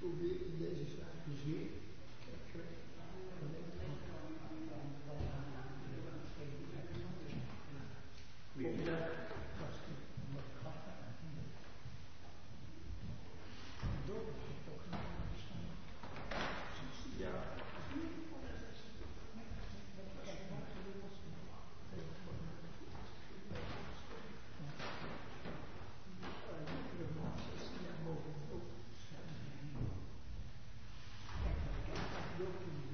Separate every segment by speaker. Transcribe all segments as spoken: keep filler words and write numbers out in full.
Speaker 1: probeer in deze vraag dus weer. Ja.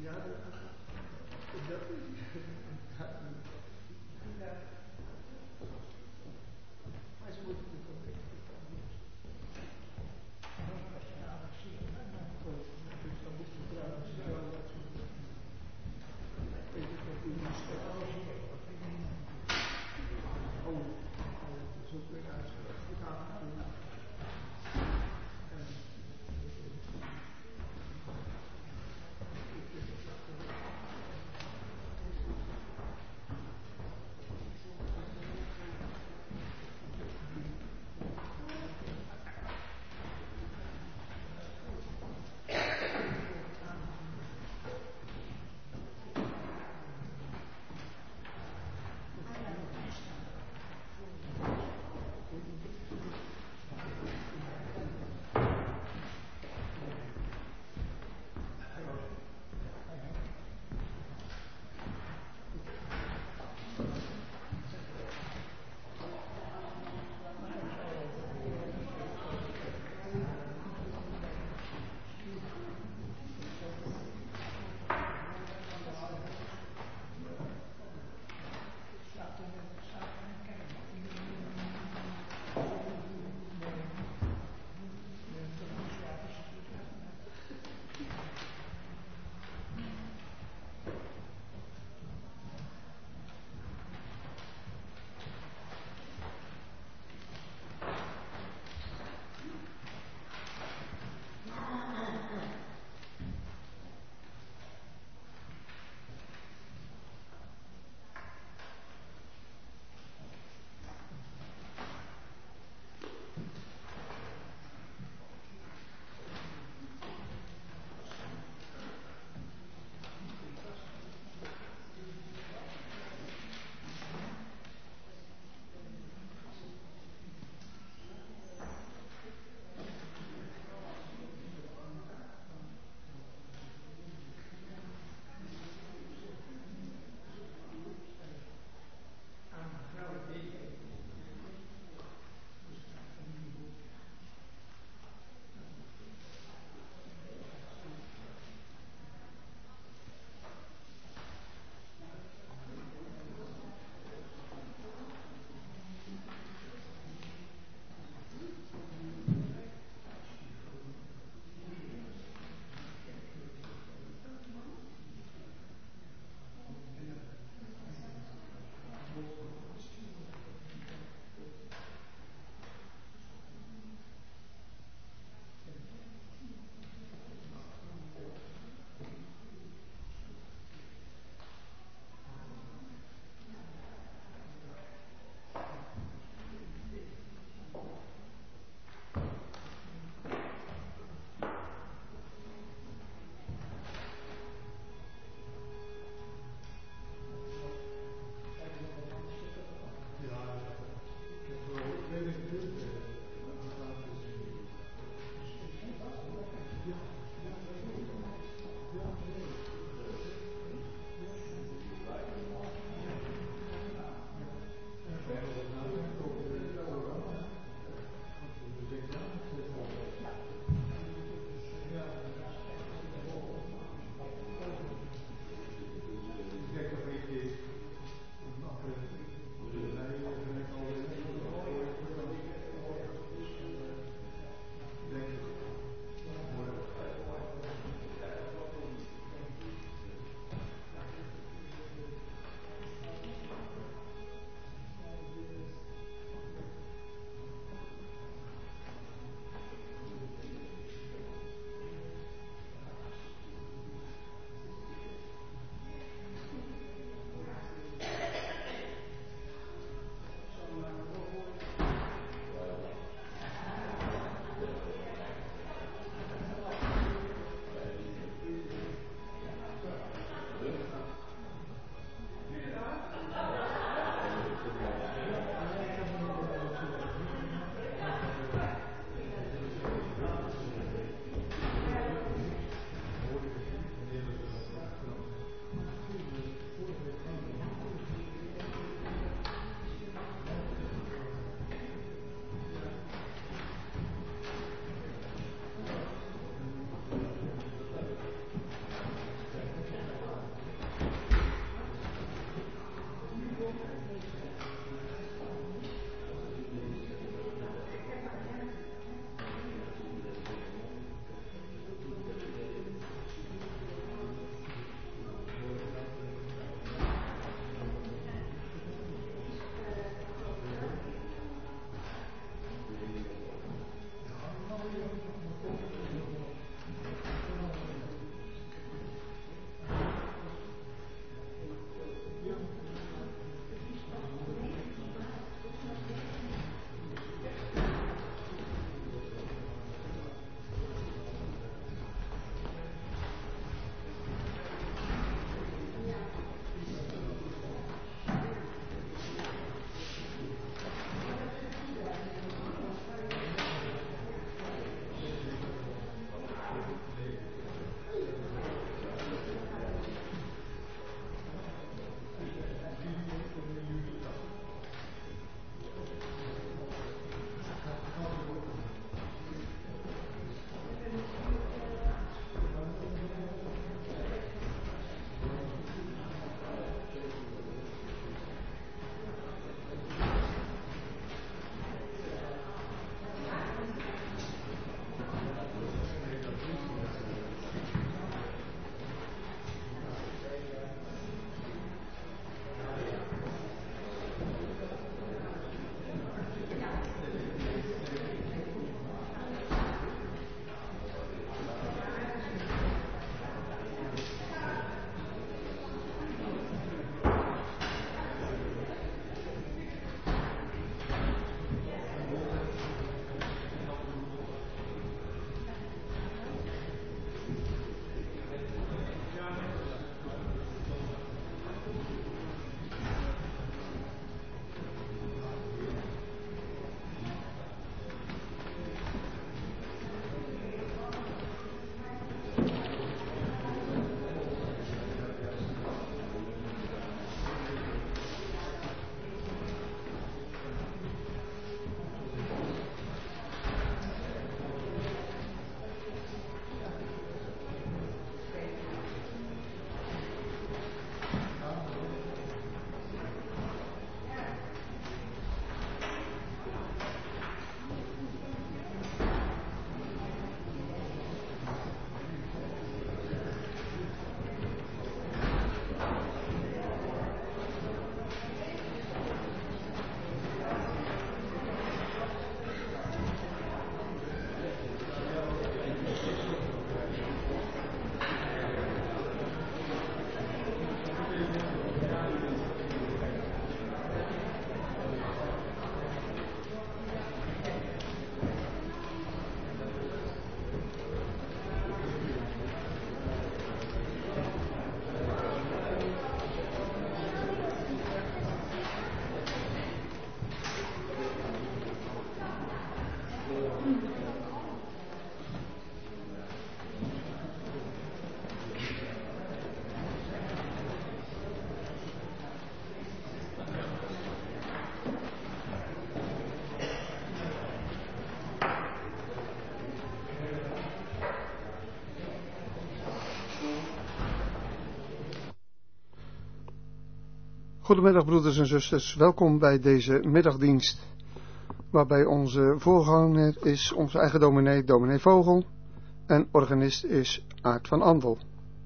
Speaker 2: Goedemiddag broeders en zusters, welkom bij deze middagdienst, waarbij onze voorganger is onze eigen dominee, dominee Vogel, en organist is Aart van Andel.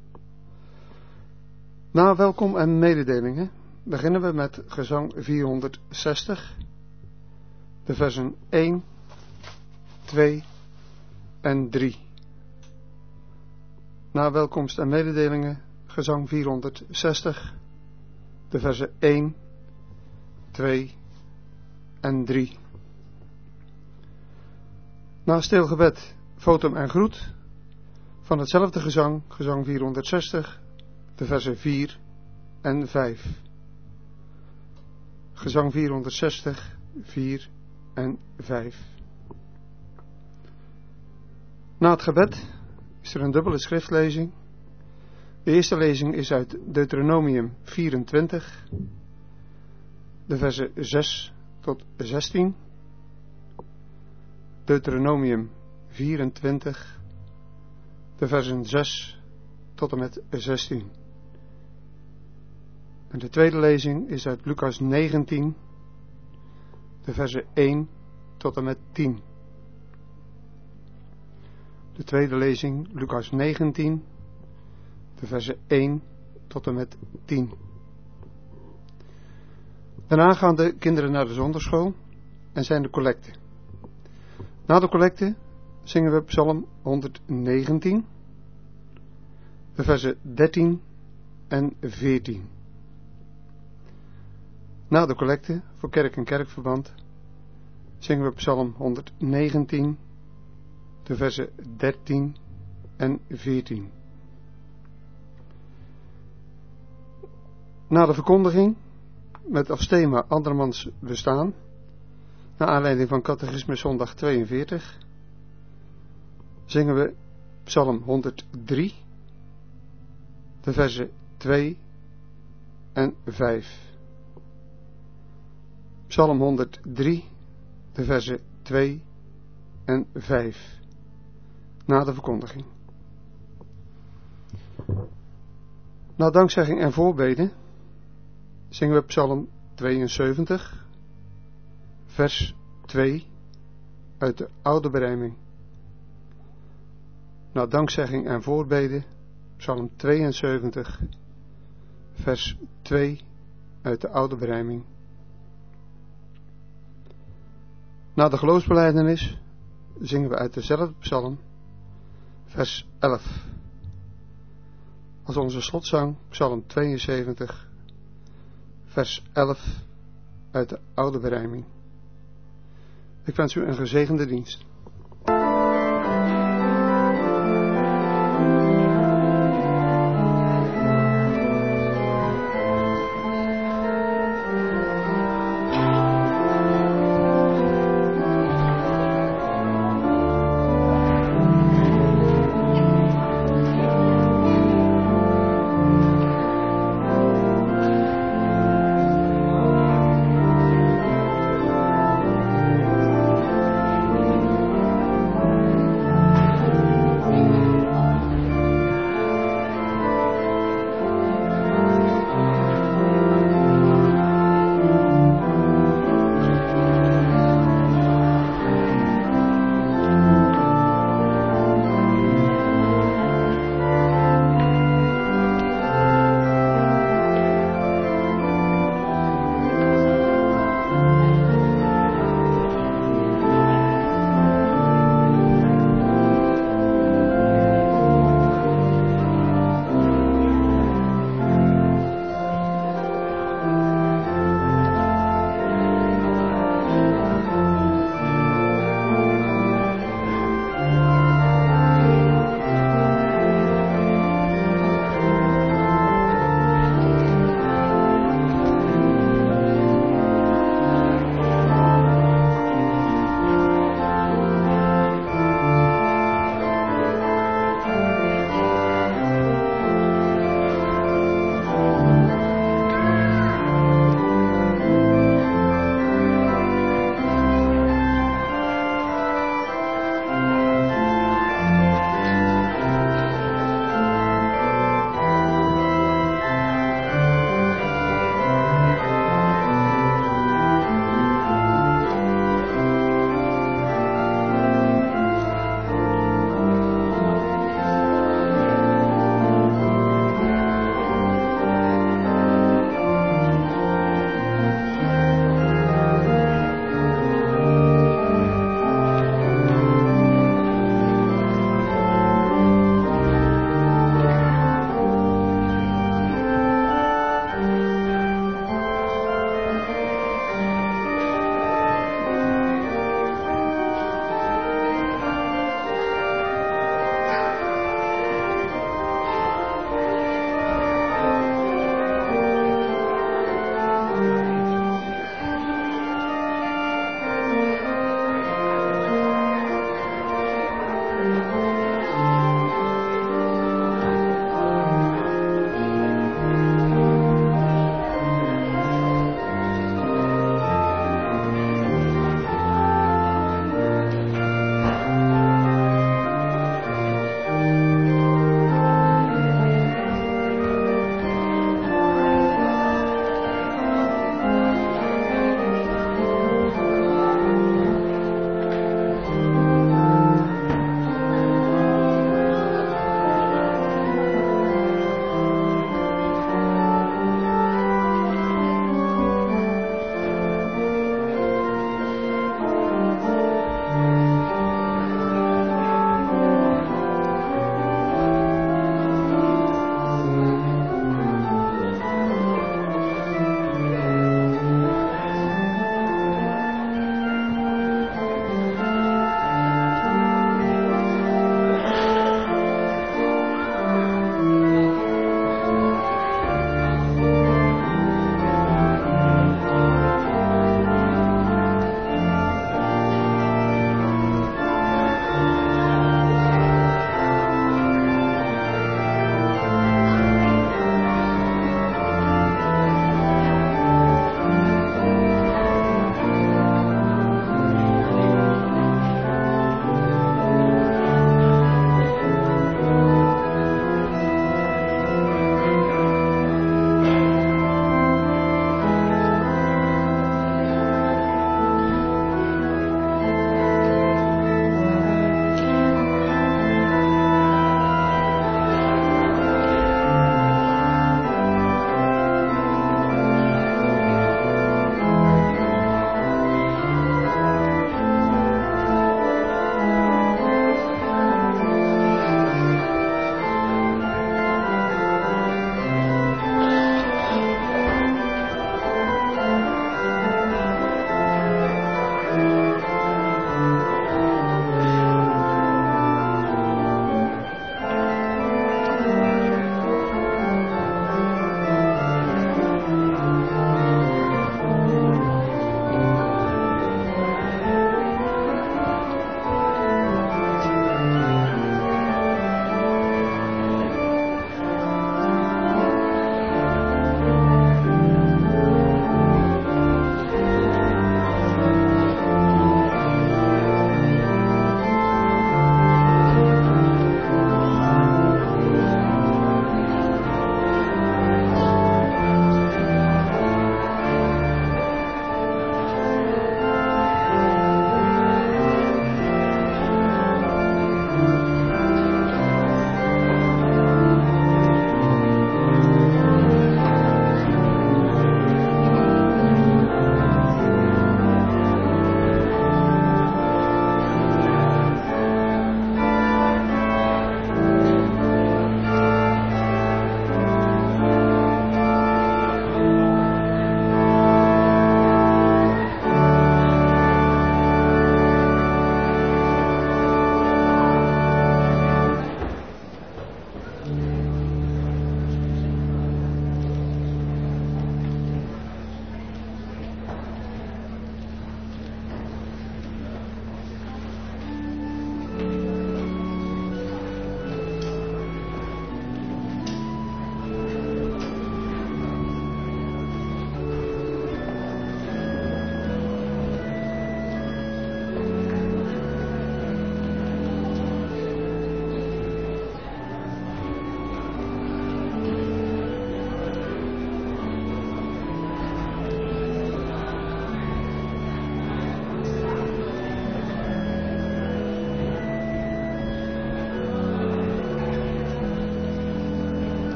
Speaker 2: Na welkom en mededelingen beginnen we met gezang vierhonderdzestig, de versen één, twee en drie. Na welkomst en mededelingen gezang vierhonderdzestig, de versen één, twee en drie. Na stil gebed, fotum en groet van hetzelfde gezang, gezang vierhonderdzestig, de versen vier en vijf. Gezang vierhonderdzestig, vier en vijf. Na het gebed is er een dubbele schriftlezing. De eerste lezing is uit Deuteronomium vierentwintig, de versen zes tot zestien. Deuteronomium vierentwintig, de versen zes tot en met zestien. En de tweede lezing is uit Lucas negentien, de versen één tot en met tien. De tweede lezing, Lucas negentien, de versen één tot en met tien. Daarna gaan de kinderen naar de zondagschool en zijn de collecten. Na de collecte zingen we Psalm honderdnegentien, de versen dertien en veertien. Na de collecte voor kerk en kerkverband zingen we Psalm honderdnegentien, de versen dertien en veertien. Na de verkondiging met als thema andermans bestaan, naar aanleiding van Catechisme zondag tweeënveertig, zingen we Psalm honderddrie, de versen twee en vijf. Psalm honderddrie, de versen twee en vijf, na de verkondiging. Na dankzegging en voorbeden zingen we Psalm tweeënzeventig, vers twee uit de oude berijming. Na dankzegging en voorbeden Psalm tweeënzeventig, vers twee uit de oude berijming. Na de geloofsbelijdenis zingen we uit dezelfde psalm, vers elf. Als onze slotzang Psalm tweeënzeventig, vers elf uit de oude berijming. Ik wens u een gezegende dienst.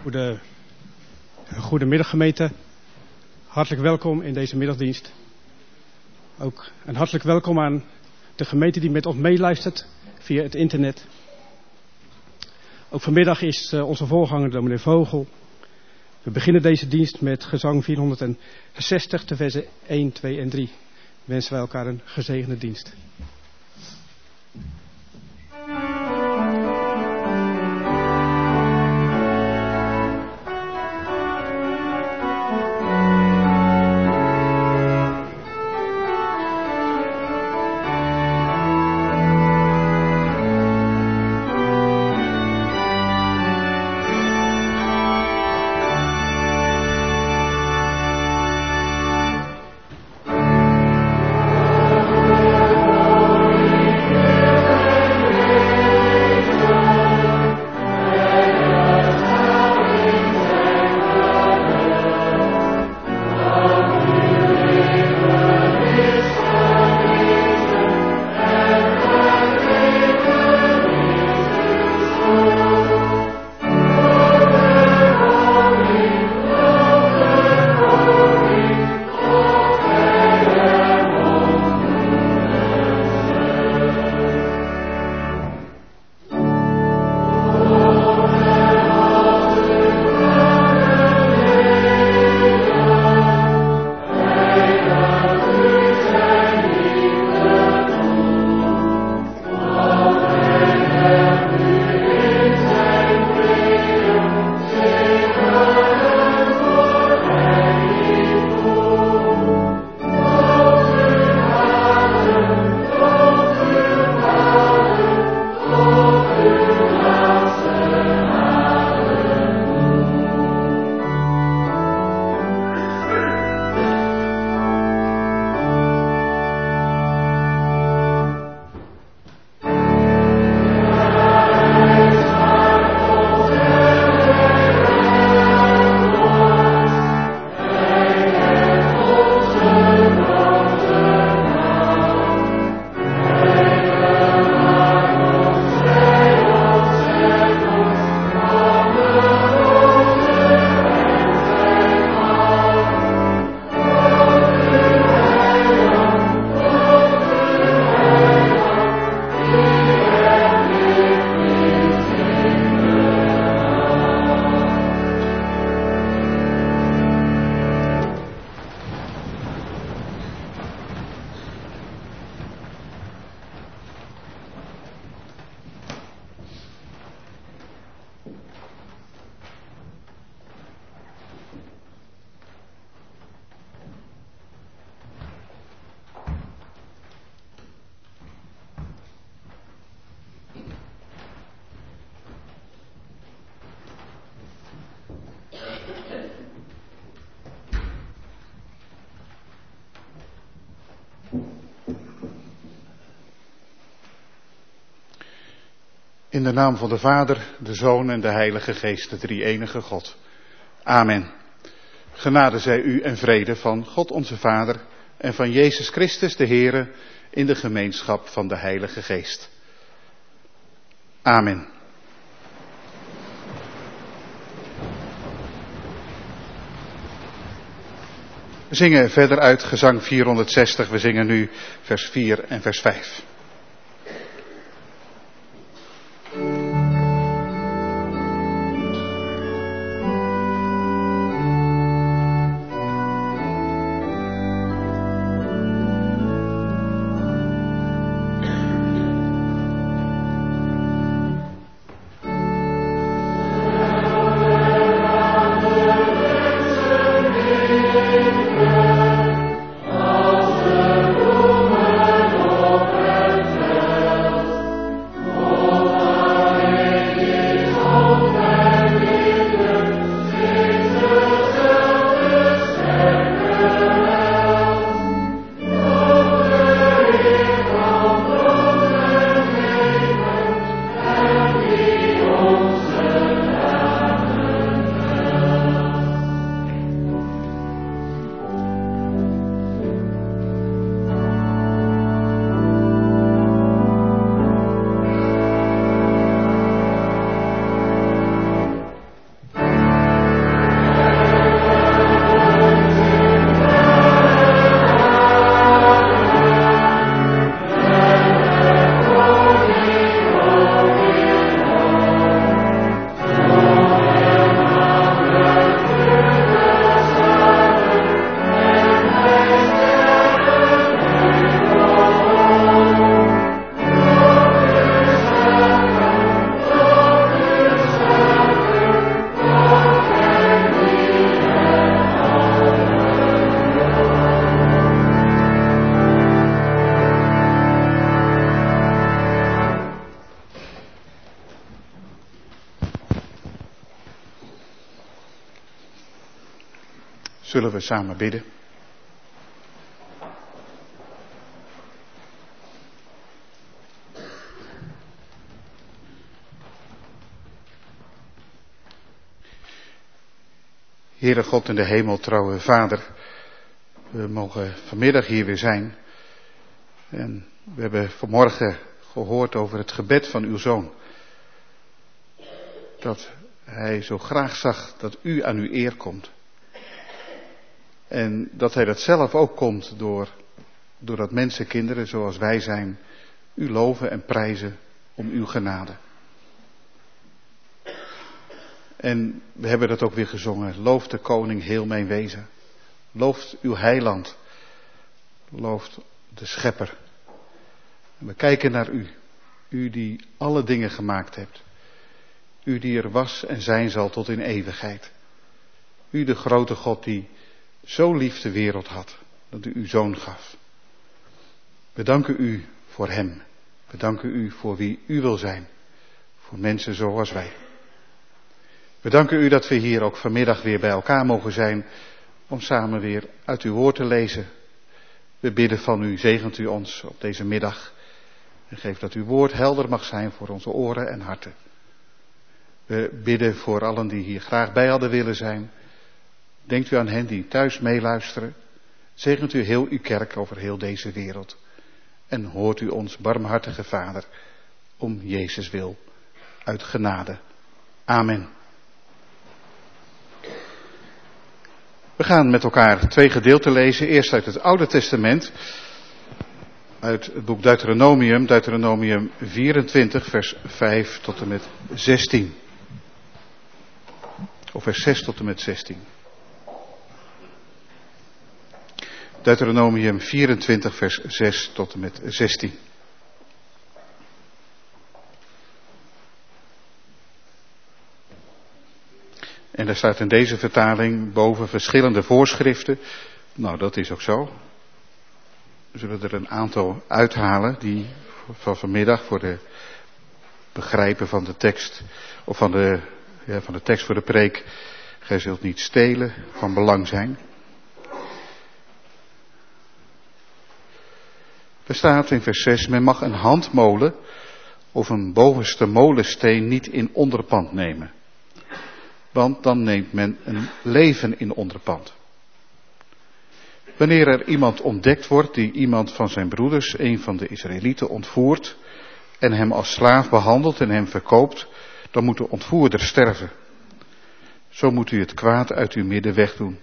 Speaker 3: Goede, goedemiddag gemeente. Hartelijk welkom in deze middagdienst. Ook een hartelijk welkom aan de gemeente die met ons meeluistert via het internet. Ook vanmiddag is uh, onze voorganger dominee Vogel. We beginnen deze dienst met gezang vierhonderdzestig, de versen één, twee en drie. Wensen wij elkaar een gezegende dienst.
Speaker 4: In de naam van de Vader, de Zoon en de Heilige Geest, de drie-enige God. Amen. Genade zij u en vrede van God onze Vader en van Jezus Christus de Heere in de gemeenschap van de Heilige Geest. Amen. We zingen verder uit gezang vierhonderdzestig. We zingen nu vers vier en vers vijf.
Speaker 5: Als de bloemen op het
Speaker 4: Zullen we samen bidden? Heere God in de hemel, trouwe Vader, we mogen vanmiddag hier weer zijn. En we hebben vanmorgen gehoord over het gebed van uw Zoon. Dat hij zo graag zag dat u aan uw eer komt. En dat hij dat zelf ook komt door, doordat mensen, kinderen zoals wij zijn, u loven en prijzen om uw genade. En we hebben dat ook weer gezongen. Looft de koning heel mijn wezen. Looft uw heiland. Looft de schepper. En we kijken naar u. U die alle dingen gemaakt hebt. U die er was en zijn zal tot in eeuwigheid. U de grote God die zo lief de wereld had. Dat u uw zoon gaf. We danken u voor hem. We danken u voor wie u wil zijn. Voor mensen zoals wij. We danken u dat we hier ook vanmiddag weer bij elkaar mogen zijn om samen weer uit uw woord te lezen. We bidden van u, zegent u ons op deze middag en geef dat uw woord helder mag zijn voor onze oren en harten. We bidden voor allen die hier graag bij hadden willen zijn. Denkt u aan hen die thuis meeluisteren. Zegent u heel uw kerk over heel deze wereld. En hoort u ons, barmhartige Vader, om Jezus wil, uit genade. Amen. We gaan met elkaar twee gedeelten lezen. Eerst uit het Oude Testament. Uit het boek Deuteronomium. Deuteronomium vierentwintig vers vijf tot en met zestien. Of vers zes tot en met zestien. Deuteronomium vierentwintig vers zes tot en met zestien. En daar staat in deze vertaling boven verschillende voorschriften. Nou, dat is ook zo. We zullen er een aantal uithalen die van vanmiddag voor de begrijpen van de tekst, of van de, ja, van de tekst voor de preek, gij zult niet stelen, van belang zijn. Er staat in vers zes, men mag een handmolen of een bovenste molensteen niet in onderpand nemen. Want dan neemt men een leven in onderpand. Wanneer er iemand ontdekt wordt die iemand van zijn broeders, een van de Israëlieten, ontvoert en hem als slaaf behandelt en hem verkoopt, dan moet de ontvoerder sterven. Zo moet u het kwaad uit uw midden wegdoen.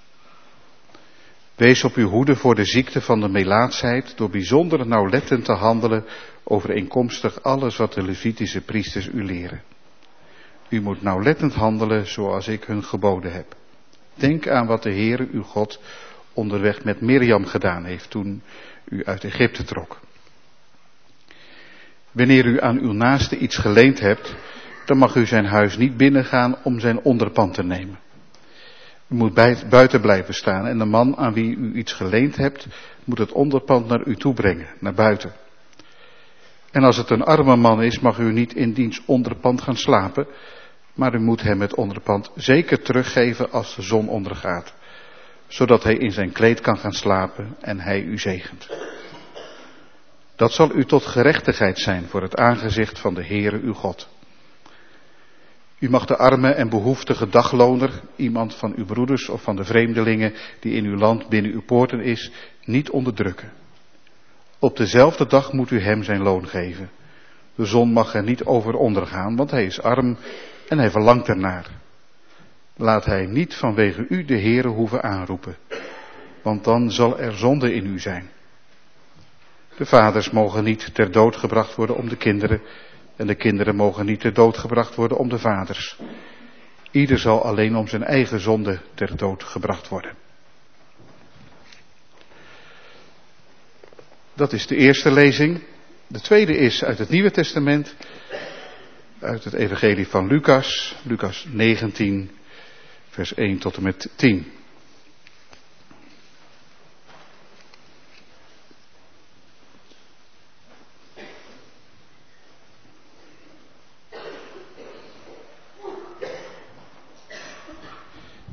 Speaker 4: Wees op uw hoede voor de ziekte van de melaatsheid door bijzonder nauwlettend te handelen overeenkomstig alles wat de Levitische priesters u leren. U moet nauwlettend handelen zoals ik hun geboden heb. Denk aan wat de Heere uw God onderweg met Mirjam gedaan heeft toen u uit Egypte trok. Wanneer u aan uw naaste iets geleend hebt, dan mag u zijn huis niet binnengaan om zijn onderpand te nemen. U moet buiten blijven staan en de man aan wie u iets geleend hebt, moet het onderpand naar u toe brengen, naar buiten. En als het een arme man is, mag u niet in diens onderpand gaan slapen, maar u moet hem het onderpand zeker teruggeven als de zon ondergaat, zodat hij in zijn kleed kan gaan slapen en hij u zegent. Dat zal u tot gerechtigheid zijn voor het aangezicht van de Heere uw God. U mag de arme en behoeftige dagloner, iemand van uw broeders of van de vreemdelingen die in uw land binnen uw poorten is, niet onderdrukken. Op dezelfde dag moet u hem zijn loon geven. De zon mag er niet over ondergaan, want hij is arm en hij verlangt ernaar. Laat hij niet vanwege u de Heere hoeven aanroepen, want dan zal er zonde in u zijn. De vaders mogen niet ter dood gebracht worden om de kinderen, en de kinderen mogen niet ter dood gebracht worden om de vaders. Ieder zal alleen om zijn eigen zonde ter dood gebracht worden. Dat is de eerste lezing. De tweede is uit het Nieuwe Testament, uit het Evangelie van Lucas, Lucas negentien, vers één tot en met tien.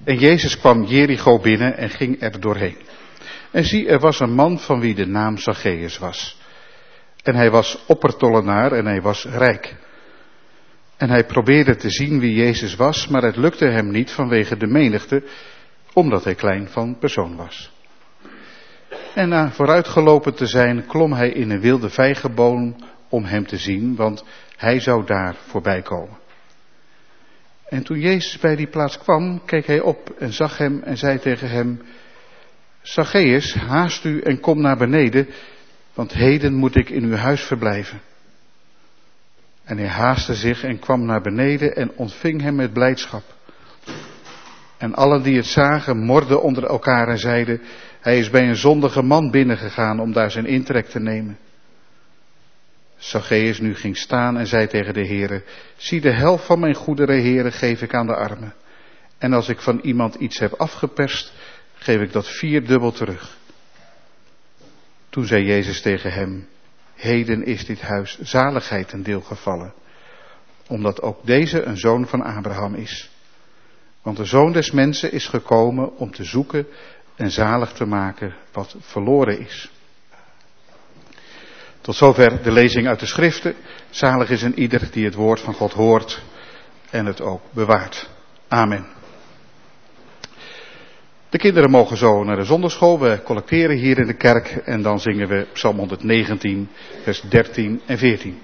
Speaker 4: En Jezus kwam Jericho binnen en ging er doorheen. En zie, er was een man van wie de naam Zacchaeus was. En hij was oppertollenaar en hij was rijk. En hij probeerde te zien wie Jezus was, maar het lukte hem niet vanwege de menigte, omdat hij klein van persoon was. En na vooruitgelopen te zijn, klom hij in een wilde vijgenboom om hem te zien, want hij zou daar voorbij komen. En toen Jezus bij die plaats kwam, keek hij op en zag hem en zei tegen hem: Zacchaeus, haast u en kom naar beneden, want heden moet ik in uw huis verblijven. En hij haastte zich en kwam naar beneden en ontving hem met blijdschap. En allen die het zagen, morden onder elkaar en zeiden: hij is bij een zondige man binnengegaan om daar zijn intrek te nemen. Zacchaeus nu ging staan en zei tegen de Heere: zie, de helft van mijn goederen, Heere, geef ik aan de armen. En als ik van iemand iets heb afgeperst, geef ik dat vierdubbel terug. Toen zei Jezus tegen hem: heden is dit huis zaligheid ten deel gevallen, omdat ook deze een zoon van Abraham is. Want de Zoon des Mensen is gekomen om te zoeken en zalig te maken wat verloren is. Tot zover de lezing uit de Schriften. Zalig is een ieder die het woord van God hoort en het ook bewaart. Amen. De kinderen mogen zo naar de zondagschool. We collecteren hier in de kerk en dan zingen we Psalm honderdnegentien, vers dertien en veertien.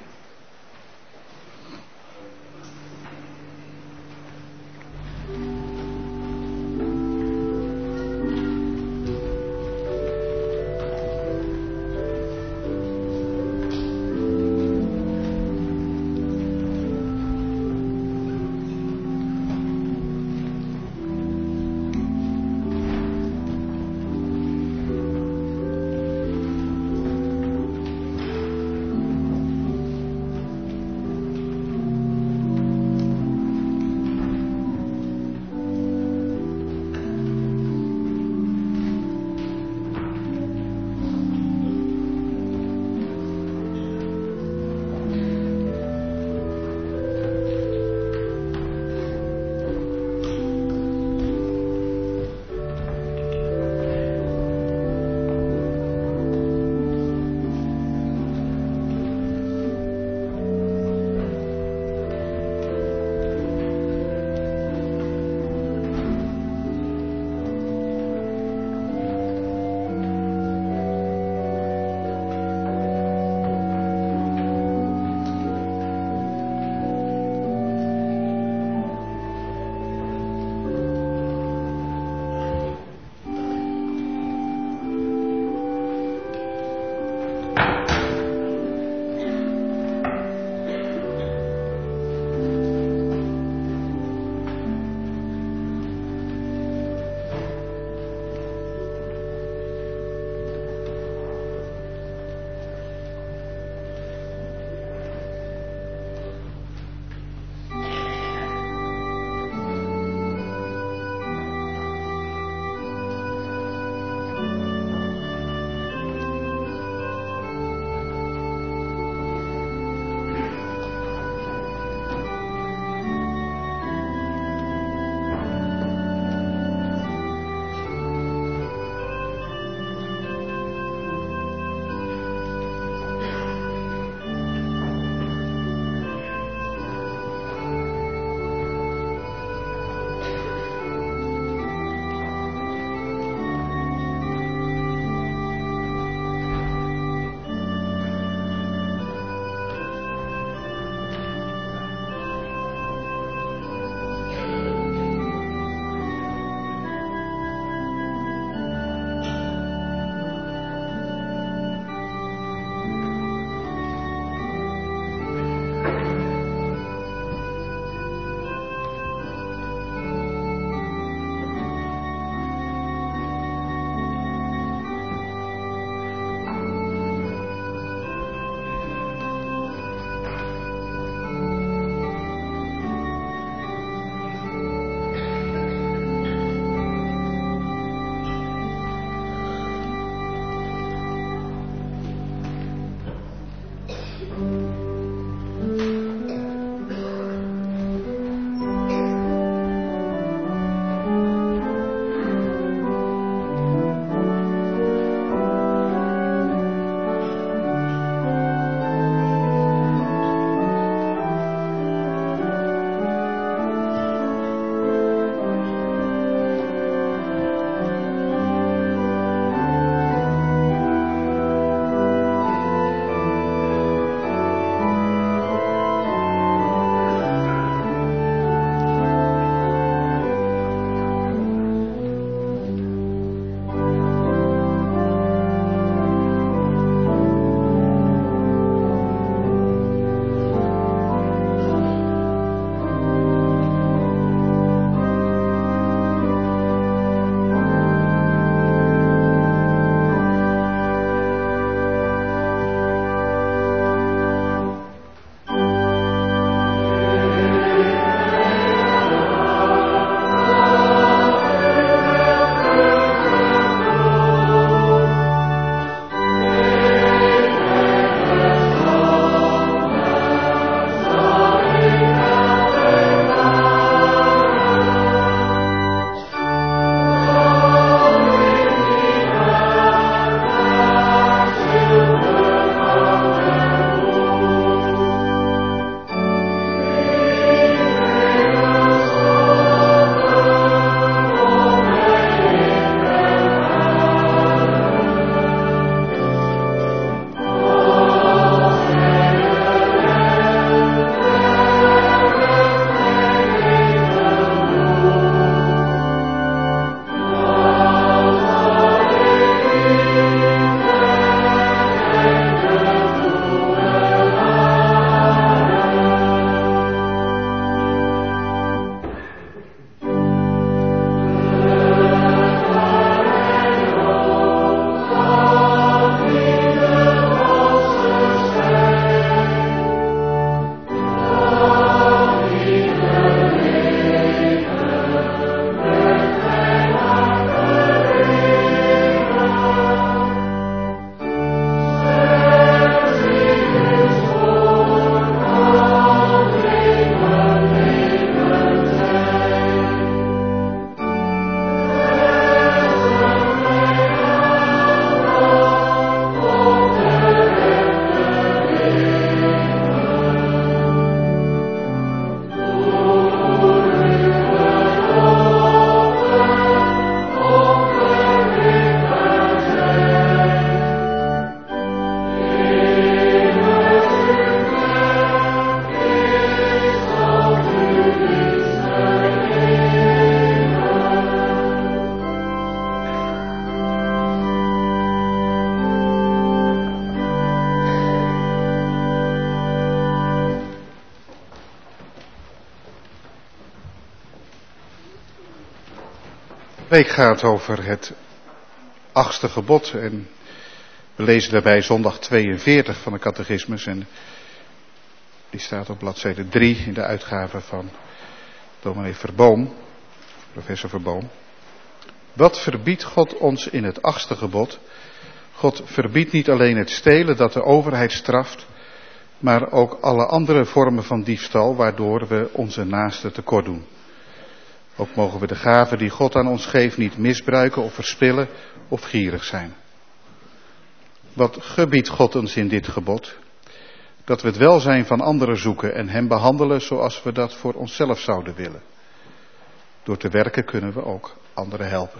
Speaker 4: De week gaat over het achtste gebod en we lezen daarbij zondag tweeënveertig van de catechismus en die staat op bladzijde drie in de uitgave van dominee Verboom, professor Verboom. Wat verbiedt God ons in het achtste gebod? God verbiedt niet alleen het stelen dat de overheid straft, maar ook alle andere vormen van diefstal waardoor we onze naaste tekort doen. Ook mogen we de gaven die God aan ons geeft niet misbruiken of verspillen of gierig zijn. Wat gebiedt God ons in dit gebod? Dat we het welzijn van anderen zoeken en hen behandelen zoals we dat voor onszelf zouden willen. Door te werken kunnen we ook anderen helpen.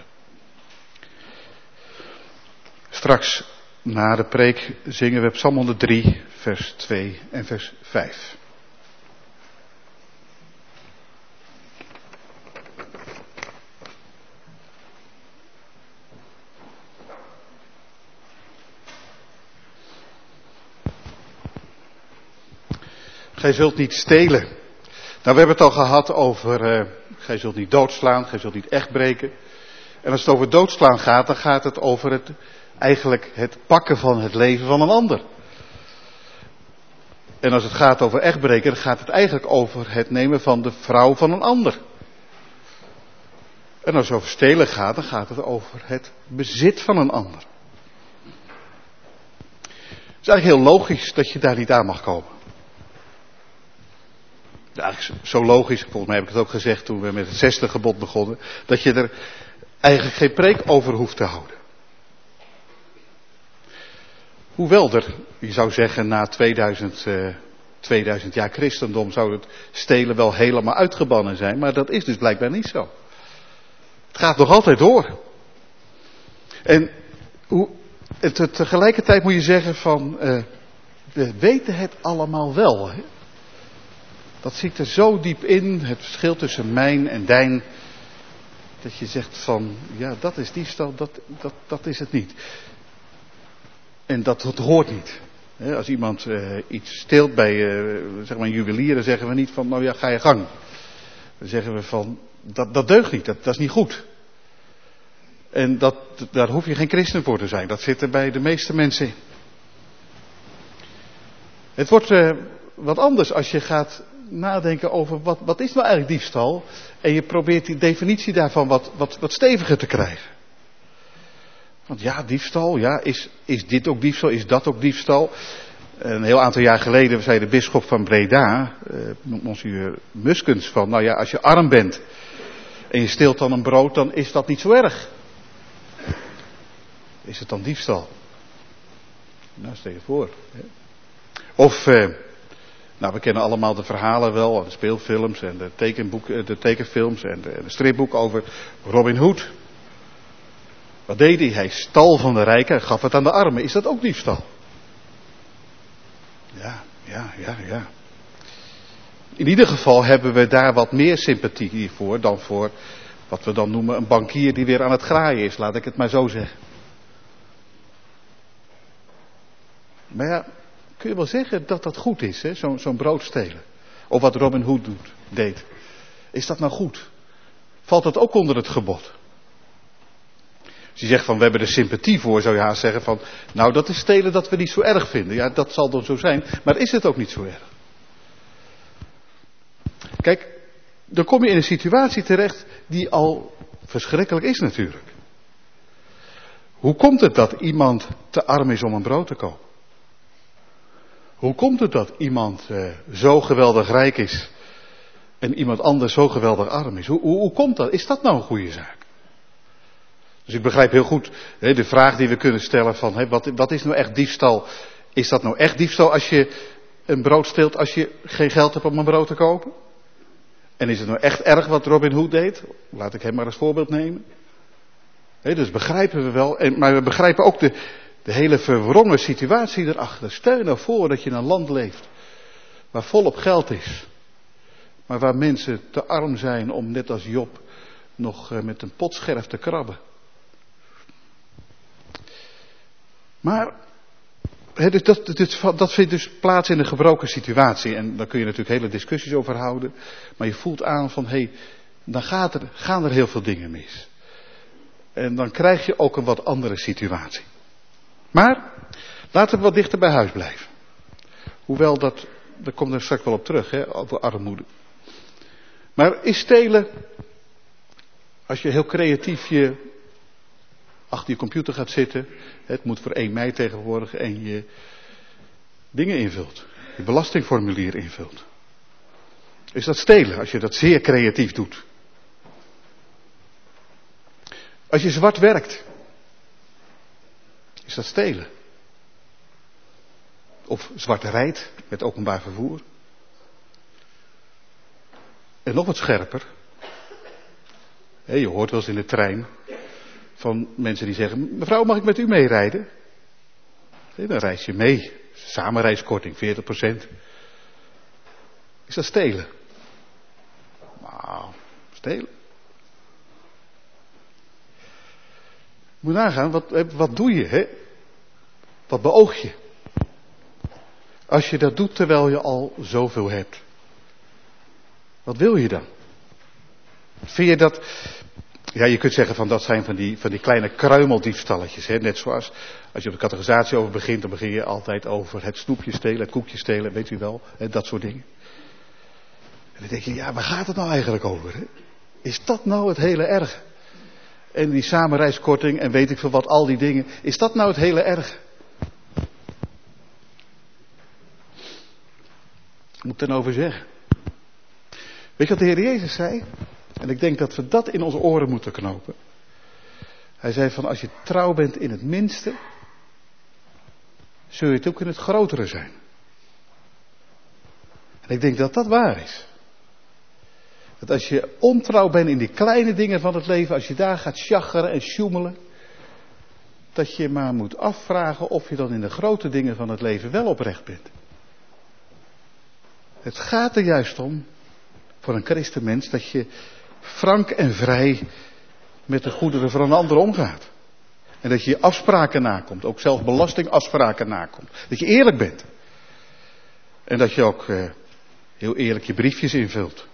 Speaker 4: Straks na de preek zingen we Psalm honderddrie, vers twee en vers vijf. Gij zult niet stelen. Nou, we hebben het al gehad over, uh, gij zult niet doodslaan, gij zult niet echt breken. En als het over doodslaan gaat, dan gaat het over het, eigenlijk het pakken van het leven van een ander. En als het gaat over echt breken, dan gaat het eigenlijk over het nemen van de vrouw van een ander. En als het over stelen gaat, dan gaat het over het bezit van een ander. Het is eigenlijk heel logisch dat je daar niet aan mag komen. Ja, eigenlijk zo logisch, volgens mij heb ik het ook gezegd toen we met het zesde gebod begonnen, dat je er eigenlijk geen preek over hoeft te houden. Hoewel er, je zou zeggen, na tweeduizend, uh, tweeduizend jaar christendom zou het stelen wel helemaal uitgebannen zijn, maar dat is dus blijkbaar niet zo. Het gaat nog altijd door. En hoe, het, tegelijkertijd moet je zeggen van, uh, we weten het allemaal wel, hè? Dat zit er zo diep in, het verschil tussen mijn en dijn, dat je zegt van, ja, dat is diefstal, dat, dat, dat is het niet. En dat, dat hoort niet. Als iemand uh, iets steelt bij uh, zeg maar een juwelier, dan zeggen we niet van, nou ja, ga je gang. Dan zeggen we van, dat, dat deugt niet, dat, dat is niet goed. En dat, daar hoef je geen christen voor te zijn, dat zit er bij de meeste mensen in. Het wordt uh, wat anders als je gaat nadenken over wat, wat is nou eigenlijk diefstal. En je probeert die definitie daarvan wat, wat, wat steviger te krijgen. Want ja, diefstal, ja, is, is dit ook diefstal, is dat ook diefstal? Een heel aantal jaar geleden zei de bisschop van Breda, eh, monsieur Muskens, van nou ja, als je arm bent en je steelt dan een brood, dan is dat niet zo erg. Is het dan diefstal? Nou, stel je voor. Hè? Of... Eh, Nou, we kennen allemaal de verhalen wel, de speelfilms en de, tekenboek, de tekenfilms en de, de stripboek over Robin Hood. Wat deed hij? Hij stal van de rijken en gaf het aan de armen. Is dat ook diefstal? Ja, ja, ja, ja. In ieder geval hebben we daar wat meer sympathie voor dan voor wat we dan noemen een bankier die weer aan het graaien is, laat ik het maar zo zeggen. Maar ja, kun je wel zeggen dat dat goed is, hè? Zo, zo'n brood stelen. Of wat Robin Hood doet, deed. Is dat nou goed? Valt dat ook onder het gebod? Als je zegt van we hebben er sympathie voor, zou je haast zeggen van, nou dat is stelen dat we niet zo erg vinden. Ja, dat zal dan zo zijn, maar is het ook niet zo erg? Kijk, dan kom je in een situatie terecht die al verschrikkelijk is natuurlijk. Hoe komt het dat iemand te arm is om een brood te kopen? Hoe komt het dat iemand uh, zo geweldig rijk is en iemand anders zo geweldig arm is? Hoe, hoe, hoe komt dat? Is dat nou een goede zaak? Dus ik begrijp heel goed hè, de vraag die we kunnen stellen van hè, wat, wat is nou echt diefstal? Is dat nou echt diefstal als je een brood steelt als je geen geld hebt om een brood te kopen? En is het nou echt erg wat Robin Hood deed? Laat ik hem maar als voorbeeld nemen. Hè, dus begrijpen we wel, en, maar we begrijpen ook de... De hele verwrongen situatie erachter. Stel je nou voor dat je in een land leeft waar volop geld is. Maar waar mensen te arm zijn om net als Job nog met een potscherf te krabben. Maar he, dus dat, dat, dat vindt dus plaats in een gebroken situatie. En daar kun je natuurlijk hele discussies over houden. Maar je voelt aan van hé, hey, dan gaat er, gaan er heel veel dingen mis. En dan krijg je ook een wat andere situatie. Maar, laten we wat dichter bij huis blijven. Hoewel dat, daar komt er straks wel op terug, hè, over armoede. Maar is stelen, als je heel creatief je achter je computer gaat zitten, het moet voor één mei tegenwoordig, en je dingen invult, je belastingformulier invult. Is dat stelen, als je dat zeer creatief doet? Als je zwart werkt, is dat stelen? Of zwart rijdt met openbaar vervoer? En nog wat scherper. Je hoort wel eens in de trein van mensen die zeggen, mevrouw, mag ik met u meerijden? Dan reis je mee. Samenreiskorting, veertig procent. Is dat stelen? Nou, stelen. Moet nagaan, wat, wat doe je, hè? Wat beoog je? Als je dat doet terwijl je al zoveel hebt. Wat wil je dan? Vind je dat... Ja, je kunt zeggen van dat zijn van die, van die kleine kruimeldiefstalletjes. Hè? Net zoals als je op de catechisatie over begint, dan begin je altijd over het snoepje stelen, het koekje stelen, weet u wel. Hè? Dat soort dingen. En dan denk je, ja, waar gaat het nou eigenlijk over? Hè? Is dat nou het hele erge? En die samenreiskorting en weet ik veel wat, al die dingen. Is dat nou het hele erge? Wat moet ik dan over zeggen? Weet je wat de Heer Jezus zei? En ik denk dat we dat in onze oren moeten knopen. Hij zei van, als je trouw bent in het minste, zul je het ook in het grotere zijn. En ik denk dat dat waar is. Dat als je ontrouw bent in die kleine dingen van het leven, als je daar gaat sjaggeren en sjoemelen, dat je maar moet afvragen of je dan in de grote dingen van het leven wel oprecht bent. Het gaat er juist om, voor een christenmens, dat je frank en vrij met de goederen van een ander omgaat. En dat je je afspraken nakomt, ook zelfs belastingafspraken nakomt. Dat je eerlijk bent. En dat je ook uh, heel eerlijk je briefjes invult.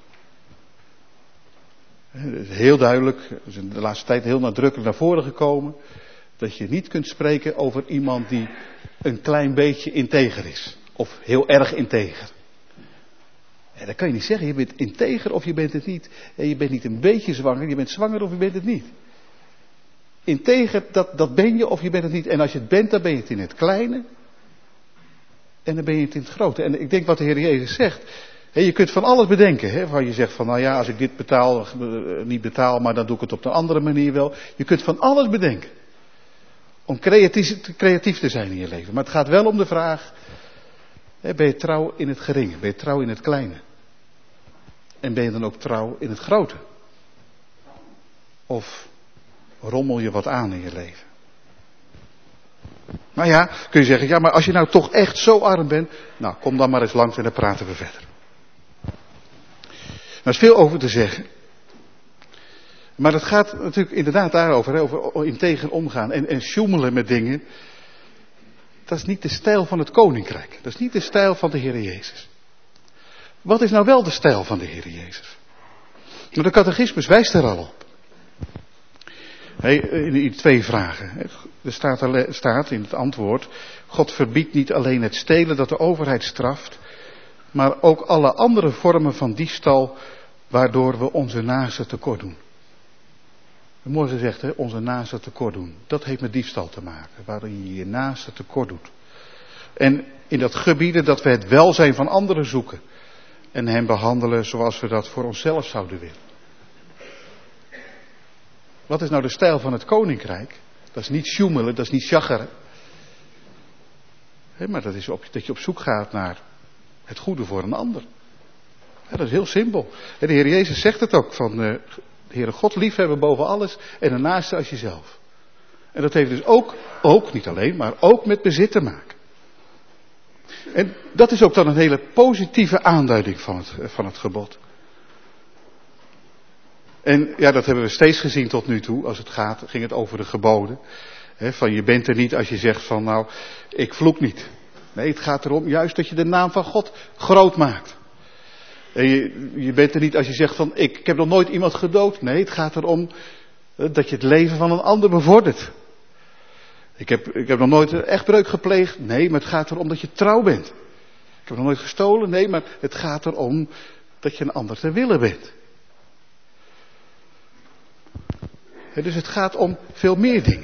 Speaker 4: Het is heel duidelijk, dat is in de laatste tijd heel nadrukkelijk naar voren gekomen, dat je niet kunt spreken over iemand die een klein beetje integer is. Of heel erg integer. En dat kan je niet zeggen, je bent integer of je bent het niet. En je bent niet een beetje zwanger, je bent zwanger of je bent het niet. Integer, dat, dat ben je of je bent het niet. En als je het bent, dan ben je het in het kleine. En dan ben je het in het grote. En ik denk wat de Heer Jezus zegt. He, je kunt van alles bedenken. Hè, waar je zegt van, nou ja, als ik dit betaal, niet betaal, maar dan doe ik het op een andere manier wel. Je kunt van alles bedenken. Om creatief, creatief te zijn in je leven. Maar het gaat wel om de vraag, he, ben je trouw in het geringe? Ben je trouw in het kleine? En ben je dan ook trouw in het grote? Of rommel je wat aan in je leven? Nou ja, kun je zeggen, ja, maar als je nou toch echt zo arm bent, nou, kom dan maar eens langs en dan praten we verder. Er is veel over te zeggen. Maar het gaat natuurlijk inderdaad daarover, hè, over integer omgaan en, en sjoemelen met dingen. Dat is niet de stijl van het koninkrijk. Dat is niet de stijl van de Heer Jezus. Wat is nou wel de stijl van de Heer Jezus? Nou, de catechismus wijst er al op. Hey, in twee vragen. Er staat, er staat in het antwoord, God verbiedt niet alleen het stelen dat de overheid straft, maar ook alle andere vormen van diefstal waardoor we onze naasten tekort doen. Mooi gezegd, hè, onze naasten tekort doen. Dat heeft met diefstal te maken, waarin je je naasten tekort doet. En in dat gebieden dat we het welzijn van anderen zoeken en hen behandelen zoals we dat voor onszelf zouden willen. Wat is nou de stijl van het koninkrijk? Dat is niet sjoemelen, dat is niet sjaggeren. He, maar dat is op, dat je op zoek gaat naar het goede voor een ander. He, dat is heel simpel. En de Heer Jezus zegt het ook, van uh, de Heere God liefhebben boven alles en de naaste als jezelf. En dat heeft dus ook, ook, niet alleen, maar ook met bezit te maken. En dat is ook dan een hele positieve aanduiding van het, van het gebod. En ja, dat hebben we steeds gezien tot nu toe, als het gaat, ging het over de geboden. He, van je bent er niet als je zegt van nou, ik vloek niet. Nee, het gaat erom juist dat je de naam van God groot maakt. En je, je bent er niet als je zegt van ik, ik heb nog nooit iemand gedood. Nee, het gaat erom Dat je het leven van een ander bevordert. Ik heb, ik heb nog nooit een echtbreuk gepleegd. Nee, maar het gaat erom dat je trouw bent. Ik heb nog nooit gestolen. Nee, maar het gaat erom dat je een ander te willen bent. He, dus het gaat om veel meer dingen.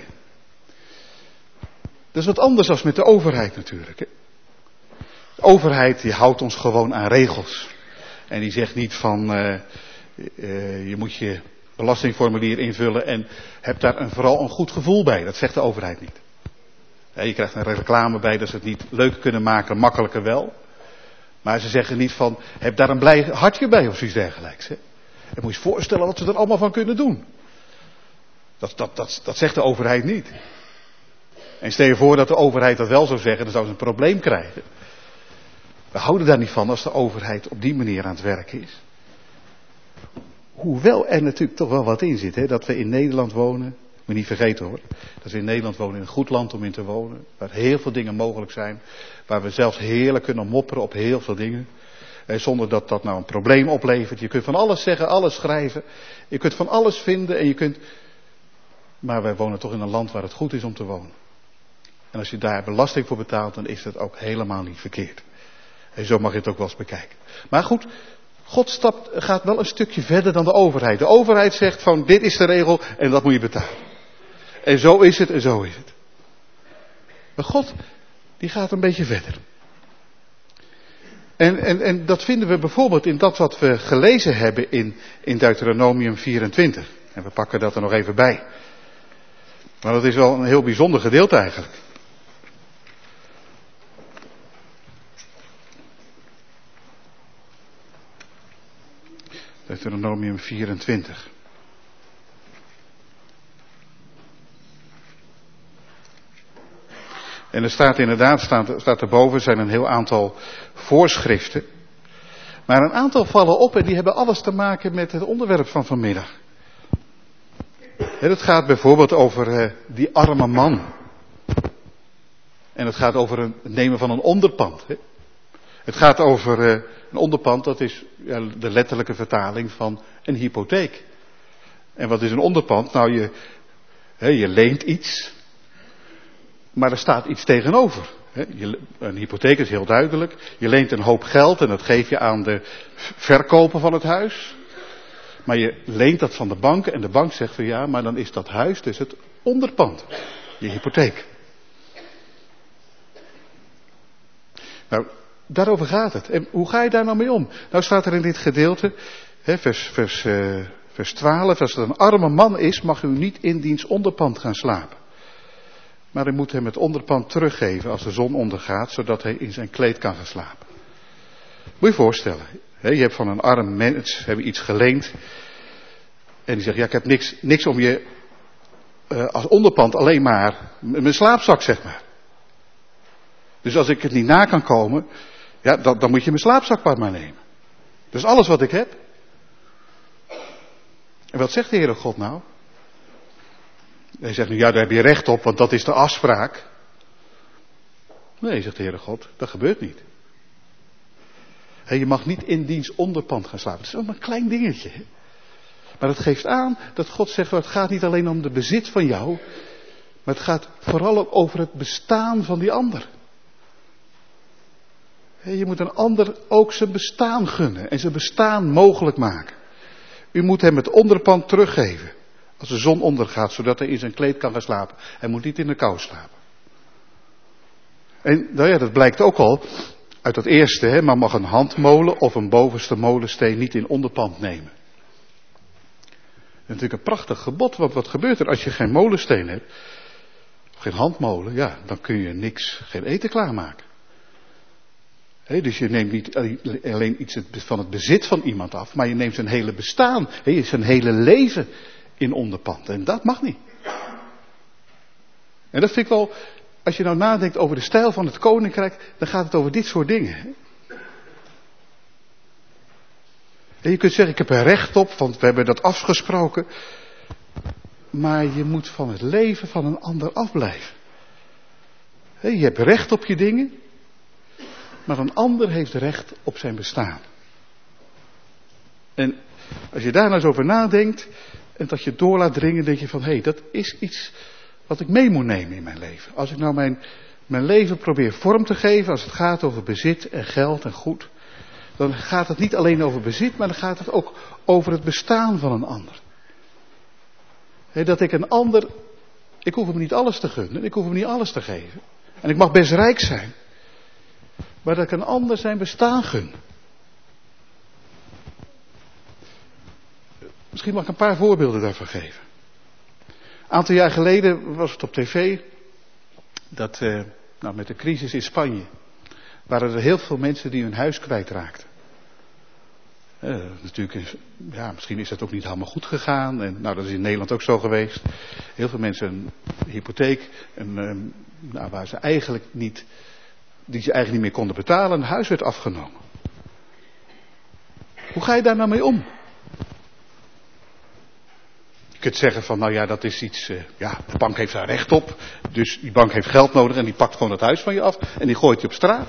Speaker 4: Dat is wat anders dan met de overheid natuurlijk. Hè. De overheid die houdt ons gewoon aan regels. En die zegt niet van uh, uh, je moet je belastingformulier invullen en heb daar een, vooral een goed gevoel bij. Dat zegt de overheid niet. Ja, je krijgt een reclame bij dat ze het niet leuker kunnen maken, makkelijker wel. Maar ze zeggen niet van heb daar een blij hartje bij of zoiets dergelijks. Hè. En moet je je voorstellen wat ze er allemaal van kunnen doen. Dat, dat, dat, dat zegt de overheid niet. En stel je voor dat de overheid dat wel zou zeggen, dan zou ze een probleem krijgen. We houden daar niet van als de overheid op die manier aan het werken is. Hoewel er natuurlijk toch wel wat in zit, hè, dat we in Nederland wonen. Moet je niet vergeten hoor. Dat we in Nederland wonen in een goed land om in te wonen. Waar heel veel dingen mogelijk zijn. Waar we zelfs heerlijk kunnen mopperen op heel veel dingen. Eh, zonder dat dat nou een probleem oplevert. Je kunt van alles zeggen, alles schrijven. Je kunt van alles vinden en je kunt... Maar wij wonen toch in een land waar het goed is om te wonen. En als je daar belasting voor betaalt, dan is dat ook helemaal niet verkeerd. En zo mag je het ook wel eens bekijken. Maar goed, God stapt, gaat wel een stukje verder dan de overheid. De overheid zegt van dit is de regel en dat moet je betalen. En zo is het en zo is het. Maar God, die gaat een beetje verder. En, en, en dat vinden we bijvoorbeeld in dat wat we gelezen hebben in, in Deuteronomium vierentwintig. En we pakken dat er nog even bij. Maar dat is wel een heel bijzonder gedeelte eigenlijk. Deuteronomium vierentwintig. En er staat inderdaad, staat, staat erboven, zijn een heel aantal voorschriften. Maar een aantal vallen op en die hebben alles te maken met het onderwerp van vanmiddag. En het gaat bijvoorbeeld over uh, die arme man. En het gaat over een, het nemen van een onderpand. Hè. Het gaat over uh, een onderpand, dat is ja, de letterlijke vertaling van een hypotheek. En wat is een onderpand? Nou, je, hè, je leent iets, maar er staat iets tegenover. Hè. Je, een hypotheek is heel duidelijk. Je leent een hoop geld en dat geef je aan de verkoper van het huis. Maar je leent dat van de bank en de bank zegt van ja, maar dan is dat huis dus het onderpand. Je hypotheek. Nou, daarover gaat het. En hoe ga je daar nou mee om? Nou staat er in dit gedeelte, hè, vers, vers, uh, vers twaalf, als er een arme man is, mag u niet in diens onderpand gaan slapen. Maar u moet hem het onderpand teruggeven als de zon ondergaat, zodat hij in zijn kleed kan gaan slapen. Moet je je voorstellen, hè, je hebt van een arm mens heb je iets geleend. En die zegt, ja, ik heb niks, niks om je uh, als onderpand, alleen maar mijn slaapzak, zeg maar. Dus als ik het niet na kan komen, ja, dan, dan moet je mijn slaapzak maar nemen. Dat is alles wat ik heb. En wat zegt de Heere God nou? Hij zegt nu, ja, daar heb je recht op, want dat is de afspraak. Nee, zegt de Heere God, dat gebeurt niet. Hey, je mag niet in diens onderpand gaan slapen. Dat is wel een klein dingetje. Hè? Maar het geeft aan dat God zegt, het gaat niet alleen om de bezit van jou, maar het gaat vooral ook over het bestaan van die ander. Hey, je moet een ander ook zijn bestaan gunnen en zijn bestaan mogelijk maken. U moet hem het onderpand teruggeven als de zon ondergaat, zodat hij in zijn kleed kan gaan slapen. Hij moet niet in de kou slapen. En nou ja, dat blijkt ook al uit dat eerste, hè, maar mag een handmolen of een bovenste molensteen niet in onderpand nemen. Dat is natuurlijk een prachtig gebod, want wat gebeurt er als je geen molensteen hebt, of geen handmolen, ja, dan kun je niks, geen eten klaarmaken. He, dus je neemt niet alleen iets van het bezit van iemand af, maar je neemt zijn hele bestaan, he, zijn hele leven in onderpand. En dat mag niet. En dat vind ik wel, als je nou nadenkt over de stijl van het koninkrijk, dan gaat het over dit soort dingen. He. En je kunt zeggen, ik heb er recht op, want we hebben dat afgesproken. Maar je moet van het leven van een ander afblijven. He, je hebt recht op je dingen. Maar een ander heeft recht op zijn bestaan. En als je daar nou eens over nadenkt, En dat je door laat dringen, denk je van, hé, hey, dat is iets wat ik mee moet nemen in mijn leven. Als ik nou mijn, mijn leven probeer vorm te geven, als het gaat over bezit en geld en goed, dan gaat het niet alleen over bezit, maar dan gaat het ook over het bestaan van een ander. He, dat ik een ander, ik hoef hem niet alles te gunnen, ik hoef hem niet alles te geven. En ik mag best rijk zijn, maar dat ik een ander zijn bestaan gun. Misschien mag ik een paar voorbeelden daarvan geven. Een aantal jaar geleden was het op tv, dat eh, nou, met de crisis in Spanje, waren er heel veel mensen die hun huis kwijtraakten. Uh, natuurlijk, ja, misschien is dat ook niet helemaal goed gegaan. En, nou, dat is in Nederland ook zo geweest. Heel veel mensen een hypotheek, een, um, nou, waar ze eigenlijk niet, die ze eigenlijk niet meer konden betalen, een huis werd afgenomen. Hoe ga je daar nou mee om? Je kunt zeggen van, nou ja, dat is iets, uh, ja, de bank heeft daar recht op. Dus die bank heeft geld nodig en die pakt gewoon het huis van je af en die gooit je op straat.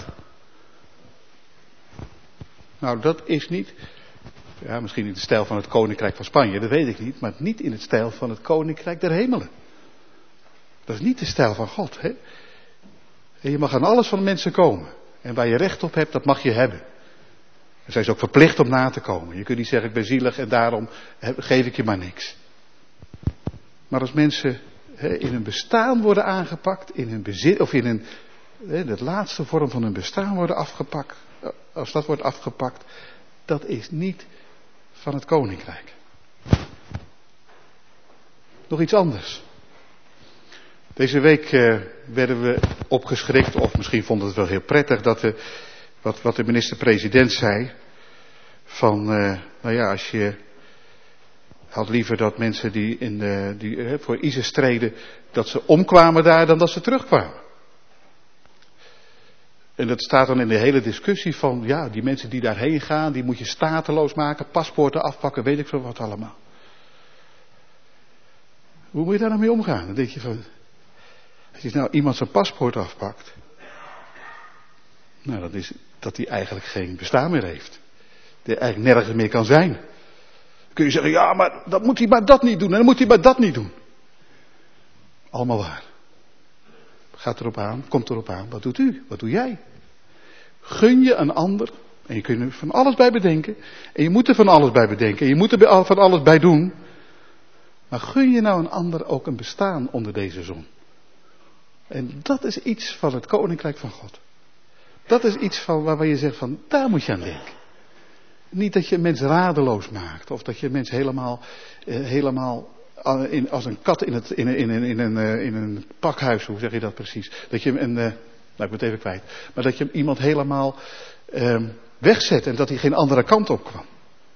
Speaker 4: Nou, dat is niet, ja, misschien in de stijl van het Koninkrijk van Spanje, dat weet ik niet, maar niet in het stijl van het Koninkrijk der Hemelen. Dat is niet de stijl van God, hè. En je mag aan alles van de mensen komen. En waar je recht op hebt, dat mag je hebben. Daar zijn ze ook verplicht om na te komen. Je kunt niet zeggen, ik ben zielig en daarom geef ik je maar niks. Maar als mensen hè, in hun bestaan worden aangepakt, in hun bezit, of in een, hè, de laatste vorm van hun bestaan worden afgepakt, als dat wordt afgepakt, dat is niet van het Koninkrijk. Nog iets anders. Deze week uh, werden we opgeschrikt, of misschien vonden we het wel heel prettig, dat we, wat, wat de minister-president zei, van, uh, nou ja, als je had liever dat mensen die, in de, die uh, voor ISIS streden, dat ze omkwamen daar dan dat ze terugkwamen. En dat staat dan in de hele discussie van, ja, die mensen die daarheen gaan, die moet je stateloos maken, paspoorten afpakken, weet ik veel wat allemaal. Hoe moet je daar nou mee omgaan? Dan denk je van, als je nou iemand zijn paspoort afpakt, nou, dat is dat hij eigenlijk geen bestaan meer heeft. Dat hij eigenlijk nergens meer kan zijn. Dan kun je zeggen, ja, maar dan moet hij maar dat niet doen en dan moet hij maar dat niet doen. Allemaal waar. Gaat erop aan, komt erop aan, wat doet u? Wat doe jij? Gun je een ander, en je kunt er van alles bij bedenken, en je moet er van alles bij bedenken, en je moet er van alles bij doen. Maar gun je nou een ander ook een bestaan onder deze zon? En dat is iets van het Koninkrijk van God. Dat is iets van waar je zegt van, daar moet je aan denken. Niet dat je een mens radeloos maakt, of dat je een mens helemaal, eh, helemaal in, als een kat in, het, in, in, in, in, een, in een pakhuis, hoe zeg je dat precies? Dat je hem, een, uh, nou ik ben het even kwijt, maar dat je iemand helemaal uh, wegzet en dat hij geen andere kant op kwam.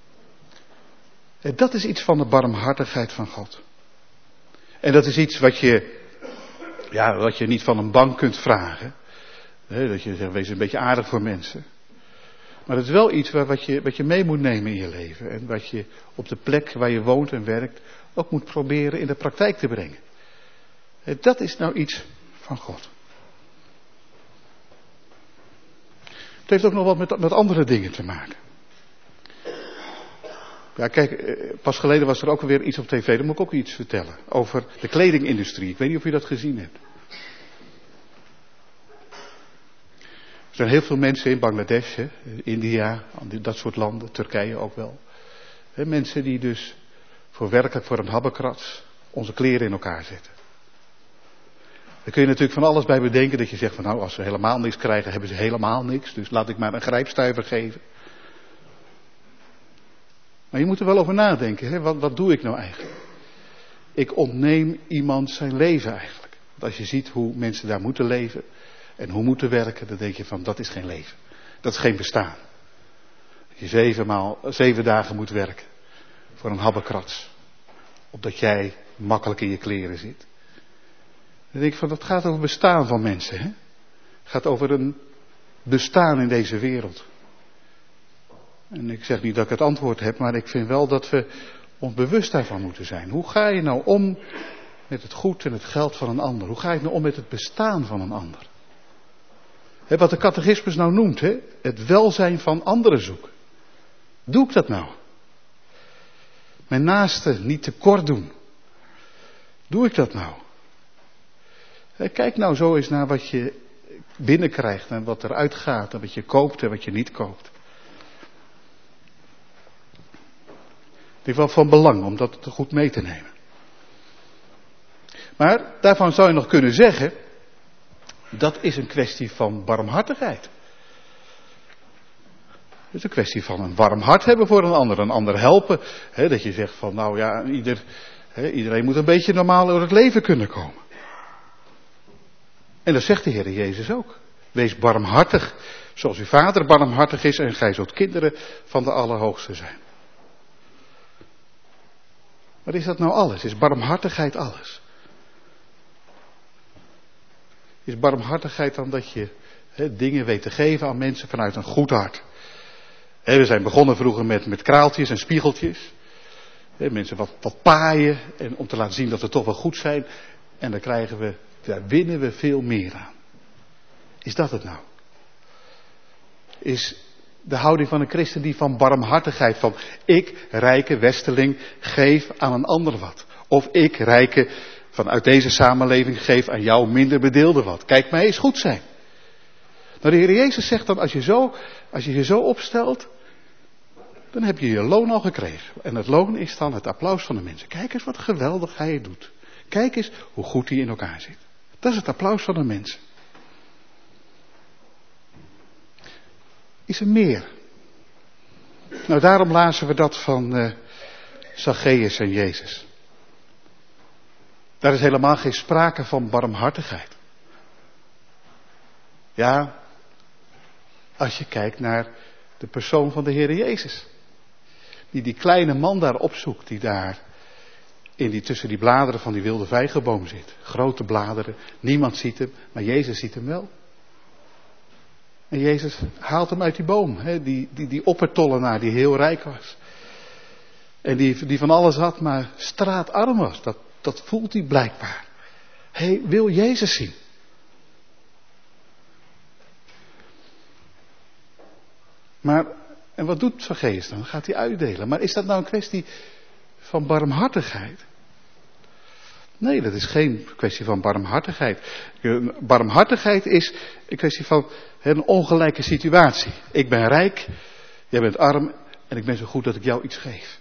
Speaker 4: En dat is iets van de barmhartigheid van God. En dat is iets wat je, ja, wat je niet van een bank kunt vragen. He, dat je zegt, wees een beetje aardig voor mensen. Maar het is wel iets wat je, wat je mee moet nemen in je leven. En wat je op de plek waar je woont en werkt ook moet proberen in de praktijk te brengen. En dat is nou iets van God. Het heeft ook nog wat met, met andere dingen te maken. Ja, kijk, pas geleden was er ook alweer iets op tv, daar moet ik ook iets vertellen. Over de kledingindustrie. Ik weet niet of u dat gezien hebt. Er zijn heel veel mensen in Bangladesh, hè, India, dat soort landen, Turkije ook wel. Hè, mensen die dus voor werkelijk voor een habbekrats onze kleren in elkaar zetten. Daar kun je natuurlijk van alles bij bedenken dat je zegt van nou, als ze helemaal niks krijgen, hebben ze helemaal niks. Dus laat ik maar een grijpstuiver geven. Maar je moet er wel over nadenken, hè? Wat, wat doe ik nou eigenlijk? Ik ontneem iemand zijn leven eigenlijk. Want als je ziet hoe mensen daar moeten leven en hoe moeten werken, dan denk je van dat is geen leven. Dat is geen bestaan. Dat je zeven, maal, zeven dagen moet werken voor een habbekrats. Opdat jij makkelijk in je kleren zit. Dan denk ik van dat gaat over bestaan van mensen. Hè? Het gaat over een bestaan in deze wereld. En ik zeg niet dat ik het antwoord heb, maar ik vind wel dat we ons bewust daarvan moeten zijn. Hoe ga je nou om met het goed en het geld van een ander? Hoe ga je nou om met het bestaan van een ander? He, wat de catechismus nou noemt, he, het welzijn van anderen zoeken. Doe ik dat nou? mijn naaste niet tekort doen. Doe ik dat nou? Kijk nou zo eens naar wat je binnenkrijgt en wat eruit gaat en wat je koopt en wat je niet koopt. Het is wel van belang om dat goed mee te nemen. Maar daarvan zou je nog kunnen zeggen, dat is een kwestie van barmhartigheid. Het is een kwestie van een warm hart hebben voor een ander, een ander helpen. He, dat je zegt van nou ja, ieder, he, iedereen moet een beetje normaal door het leven kunnen komen. En dat zegt de Heer Jezus ook. Wees barmhartig, zoals uw Vader barmhartig is en gij zult kinderen van de Allerhoogste zijn. Maar is dat nou alles? Is barmhartigheid alles? Is barmhartigheid dan dat je he, dingen weet te geven aan mensen vanuit een goed hart? He, we zijn begonnen vroeger met, met kraaltjes en spiegeltjes. He, mensen wat, wat paaien en om te laten zien dat we toch wel goed zijn. En dan krijgen we, daar winnen we veel meer aan. Is dat het nou? Is de houding van een christen die van barmhartigheid, van ik, rijke westeling, geef aan een ander wat. Of ik, rijke, vanuit deze samenleving, geef aan jou minder bedeelde wat. Kijk mij eens goed zijn. Nou, de Heer Jezus zegt dan, als je, zo, als je je zo opstelt, dan heb je je loon al gekregen. En het loon is dan het applaus van de mensen. Kijk eens wat geweldig hij het doet. Kijk eens hoe goed hij in elkaar zit. Dat is het applaus van de mensen. Is er meer? Nou, daarom lazen we dat van uh, Zacchaeus en Jezus. Daar is helemaal geen sprake van barmhartigheid. Ja, als je kijkt naar de persoon van de Heer Jezus. Die die kleine man daar opzoekt, die daar in die, tussen die bladeren van die wilde vijgenboom zit. Grote bladeren, niemand ziet hem, maar Jezus ziet hem wel. En Jezus haalt hem uit die boom, hè, die, die, die oppertollenaar die heel rijk was. En die, die van alles had, maar straatarm was. Dat, dat voelt hij blijkbaar. Hij wil Jezus zien. Maar, en wat doet Zacchaeus dan? Gaat hij uitdelen. Maar is dat nou een kwestie van barmhartigheid? Nee, dat is geen kwestie van barmhartigheid. Barmhartigheid is een kwestie van een ongelijke situatie. Ik ben rijk, jij bent arm en ik ben zo goed dat ik jou iets geef.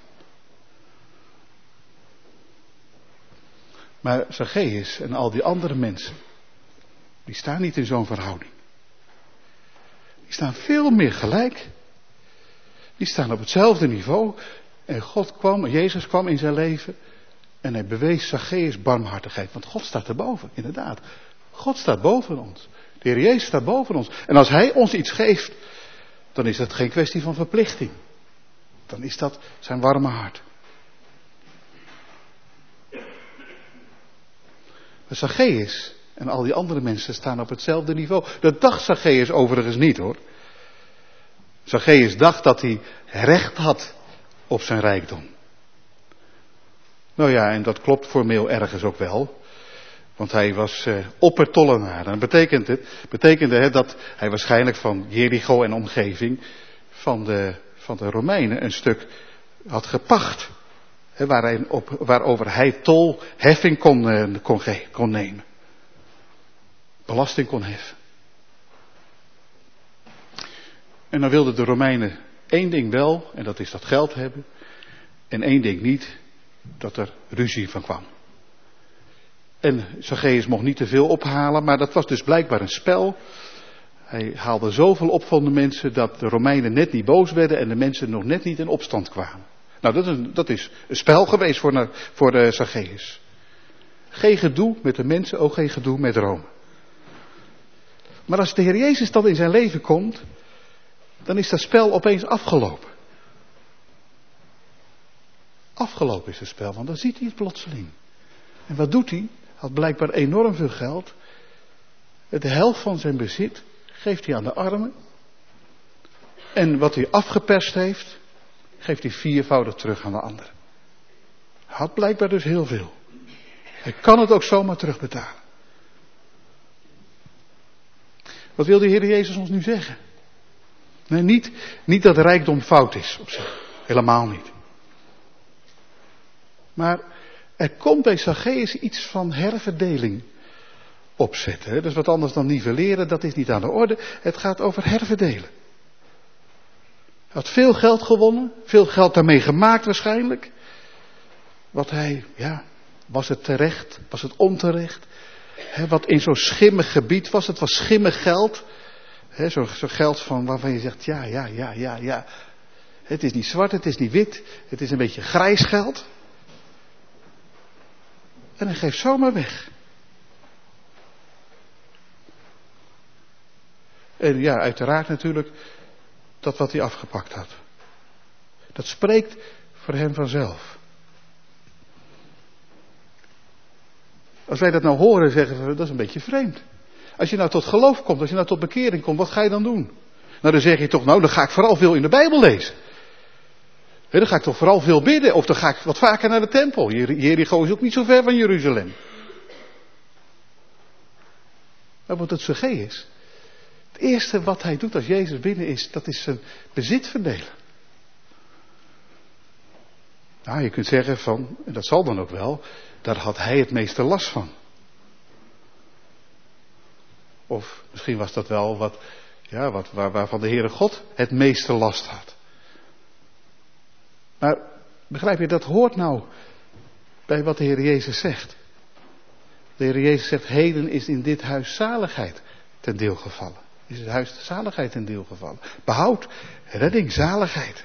Speaker 4: Maar Zacchaeus en al die andere mensen, die staan niet in zo'n verhouding. Die staan veel meer gelijk. Die staan op hetzelfde niveau. En God kwam, Jezus kwam in zijn leven. En hij bewees Zacchaeus barmhartigheid. Want God staat erboven, inderdaad. God staat boven ons. De Heer Jezus staat boven ons. En als hij ons iets geeft, dan is dat geen kwestie van verplichting. Dan is dat zijn warme hart. Maar Zacchaeus en al die andere mensen staan op hetzelfde niveau. Dat dacht Zacchaeus overigens niet hoor. Zacchaeus dacht dat hij recht had op zijn rijkdom. Nou ja, en dat klopt formeel ergens ook wel. Want hij was uh, oppertollenaar. En dat betekent het, betekende het dat hij waarschijnlijk van Jericho en omgeving van de, van de Romeinen een stuk had gepacht. Hè, waar hij op, waarover hij tol, heffing kon, uh, kon, kon nemen. Belasting kon heffen. En dan wilden de Romeinen één ding wel, en dat is dat geld hebben. En één ding niet, dat er ruzie van kwam. En Zacchaeus mocht niet te veel ophalen, maar dat was dus blijkbaar een spel. Hij haalde zoveel op van de mensen dat de Romeinen net niet boos werden en de mensen nog net niet in opstand kwamen. Nou, dat is een, dat is een spel geweest voor, voor uh, Zacchaeus. Geen gedoe met de mensen, ook geen gedoe met Rome. Maar als de Heer Jezus dan in zijn leven komt, dan is dat spel opeens afgelopen. Afgelopen is het spel, want dan ziet hij het plotseling. En wat doet hij? Hij had blijkbaar enorm veel geld. De helft van zijn bezit geeft hij aan de armen. En wat hij afgeperst heeft, geeft hij viervoudig terug aan de anderen. Hij had blijkbaar dus heel veel. Hij kan het ook zomaar terugbetalen. Wat wil de Heer Jezus ons nu zeggen? Nee, niet, niet dat rijkdom fout is op zich. Helemaal niet. Maar er komt bij Zacchaeus iets van herverdeling opzetten. Dat is wat anders dan nivelleren, dat is niet aan de orde. Het gaat over herverdelen. Hij had veel geld gewonnen, veel geld daarmee gemaakt waarschijnlijk. Wat hij, ja, was het terecht, was het onterecht? He, wat in zo'n schimmig gebied was, het was schimmig geld. He, zo'n zo geld van waarvan je zegt, ja, ja, ja, ja, ja. Het is niet zwart, het is niet wit, het is een beetje grijs geld. En hij geeft zomaar weg. En ja, uiteraard natuurlijk dat wat hij afgepakt had. Dat spreekt voor hem vanzelf. Als wij dat nou horen, zeggen we, dat is een beetje vreemd. Als je nou tot geloof komt, als je nou tot bekering komt, wat ga je dan doen? Nou, dan zeg je toch, nou, dan ga ik vooral veel in de Bijbel lezen. He, dan ga ik toch vooral veel bidden, of dan ga ik wat vaker naar de tempel. Jericho is ook niet zo ver van Jeruzalem. Maar wat het Zacchaeus, het eerste wat hij doet als Jezus binnen is, dat is zijn bezit verdelen. Nou, je kunt zeggen van, en dat zal dan ook wel, daar had hij het meeste last van. Of misschien was dat wel wat, ja, wat waar, waarvan de Heere God het meeste last had. Maar begrijp je, dat hoort nou bij wat de Heer Jezus zegt. De Heer Jezus zegt, heden is in dit huis zaligheid ten deel gevallen. Is het huis zaligheid ten deel gevallen. Behoud, redding, zaligheid.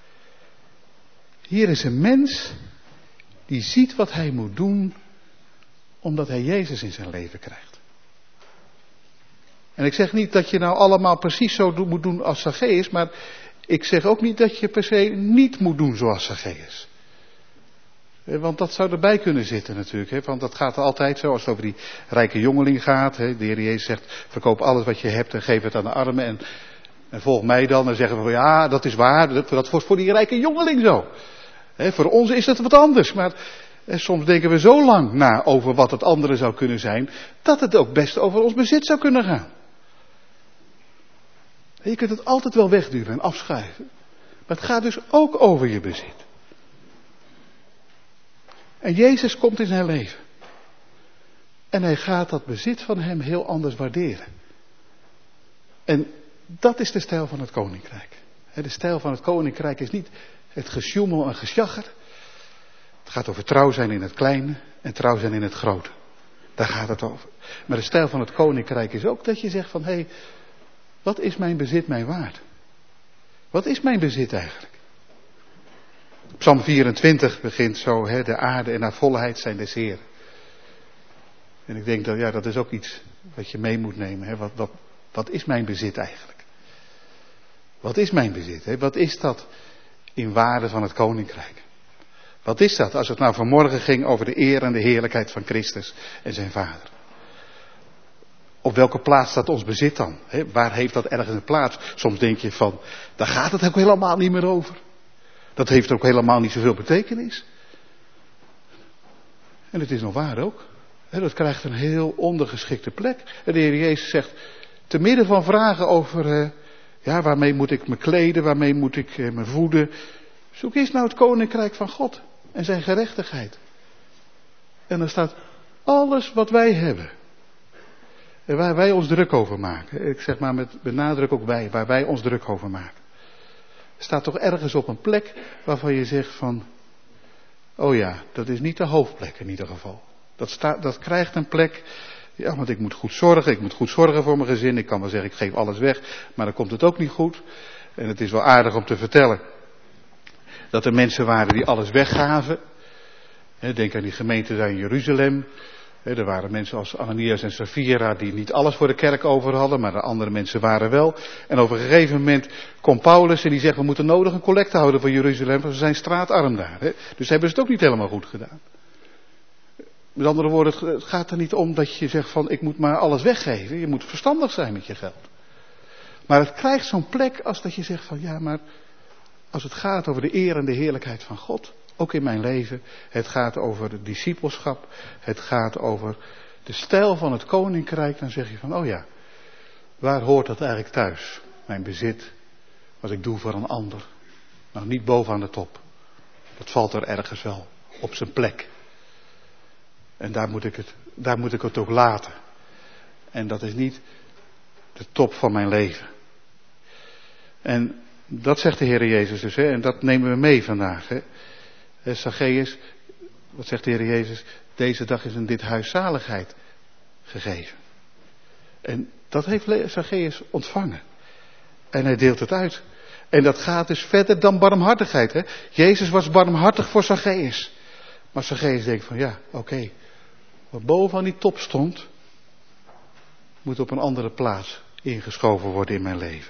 Speaker 4: Hier is een mens die ziet wat hij moet doen, omdat hij Jezus in zijn leven krijgt. En ik zeg niet dat je nou allemaal precies zo moet doen als Zacchaeus, maar ik zeg ook niet dat je per se niet moet doen zoals Zacchaeus. Want dat zou erbij kunnen zitten natuurlijk. Want dat gaat altijd zo als het over die rijke jongeling gaat. De Heer Jezus zegt, verkoop alles wat je hebt en geef het aan de armen. En, en volg mij dan. En zeggen we, ja, dat is waar. Dat was voor die rijke jongeling zo. Voor ons is het wat anders. Maar soms denken we zo lang na over wat het andere zou kunnen zijn, dat het ook best over ons bezit zou kunnen gaan. Je kunt het altijd wel wegduwen en afschuiven. Maar het gaat dus ook over je bezit. En Jezus komt in zijn leven. En hij gaat dat bezit van hem heel anders waarderen. En dat is de stijl van het koninkrijk. De stijl van het koninkrijk is niet het gesjoemel en gesjagger. Het gaat over trouw zijn in het kleine en trouw zijn in het grote. Daar gaat het over. Maar de stijl van het koninkrijk is ook dat je zegt van, hé, hey, wat is mijn bezit mij waard? Wat is mijn bezit eigenlijk? Psalm vierentwintig begint zo, hè, de aarde en haar volheid zijn des Heeren. En ik denk dat, ja, dat is ook iets wat je mee moet nemen. Hè. Wat, wat, wat is mijn bezit eigenlijk? Wat is mijn bezit? Hè? Wat is dat in waarde van het koninkrijk? Wat is dat als het nou vanmorgen ging over de eer en de heerlijkheid van Christus en zijn Vader? Op welke plaats staat ons bezit dan? Hè? Waar heeft dat ergens een plaats? Soms denk je van, daar gaat het ook helemaal niet meer over. Dat heeft ook helemaal niet zoveel betekenis. En het is nog waar ook. Dat krijgt een heel ondergeschikte plek. En de Heer Jezus zegt, te midden van vragen over, ja, waarmee moet ik me kleden, waarmee moet ik me voeden. Zoek eens nou het koninkrijk van God en zijn gerechtigheid. En dan staat alles wat wij hebben. En waar wij ons druk over maken. Ik zeg maar met benadruk ook wij, waar wij ons druk over maken. Staat toch ergens op een plek waarvan je zegt van, oh ja, dat is niet de hoofdplek in ieder geval. Dat, staat, dat krijgt een plek, ja, want ik moet goed zorgen, ik moet goed zorgen voor mijn gezin. Ik kan wel zeggen, ik geef alles weg, maar dan komt het ook niet goed. En het is wel aardig om te vertellen dat er mensen waren die alles weggaven. Denk aan die gemeente daar in Jeruzalem. Er waren mensen als Ananias en Sapphira die niet alles voor de kerk over hadden, maar de andere mensen waren wel. En op een gegeven moment komt Paulus en die zegt, we moeten nodig een collecte houden voor Jeruzalem, want ze zijn straatarm daar. Hè? Dus hebben ze het ook niet helemaal goed gedaan. Met andere woorden, het gaat er niet om dat je zegt van, ik moet maar alles weggeven. Je moet verstandig zijn met je geld. Maar het krijgt zo'n plek als dat je zegt van, ja, maar als het gaat over de eer en de heerlijkheid van God, ook in mijn leven, het gaat over het discipelschap, het gaat over de stijl van het koninkrijk, dan zeg je van, oh ja, waar hoort dat eigenlijk thuis? Mijn bezit, wat ik doe voor een ander, nog niet bovenaan de top. Dat valt er ergens wel op zijn plek. En daar moet ik het, daar moet ik het ook laten. En dat is niet de top van mijn leven. En dat zegt de Heer Jezus dus, hè? En dat nemen we mee vandaag. Hè? Zacchaeus, wat zegt de Heer Jezus? Deze dag is in dit huis zaligheid gegeven. En dat heeft Zacchaeus ontvangen. En hij deelt het uit. En dat gaat dus verder dan barmhartigheid. Hè? Jezus was barmhartig voor Zacchaeus. Maar Zacchaeus denkt van ja, oké. Okay, wat boven aan die top stond, moet op een andere plaats ingeschoven worden in mijn leven.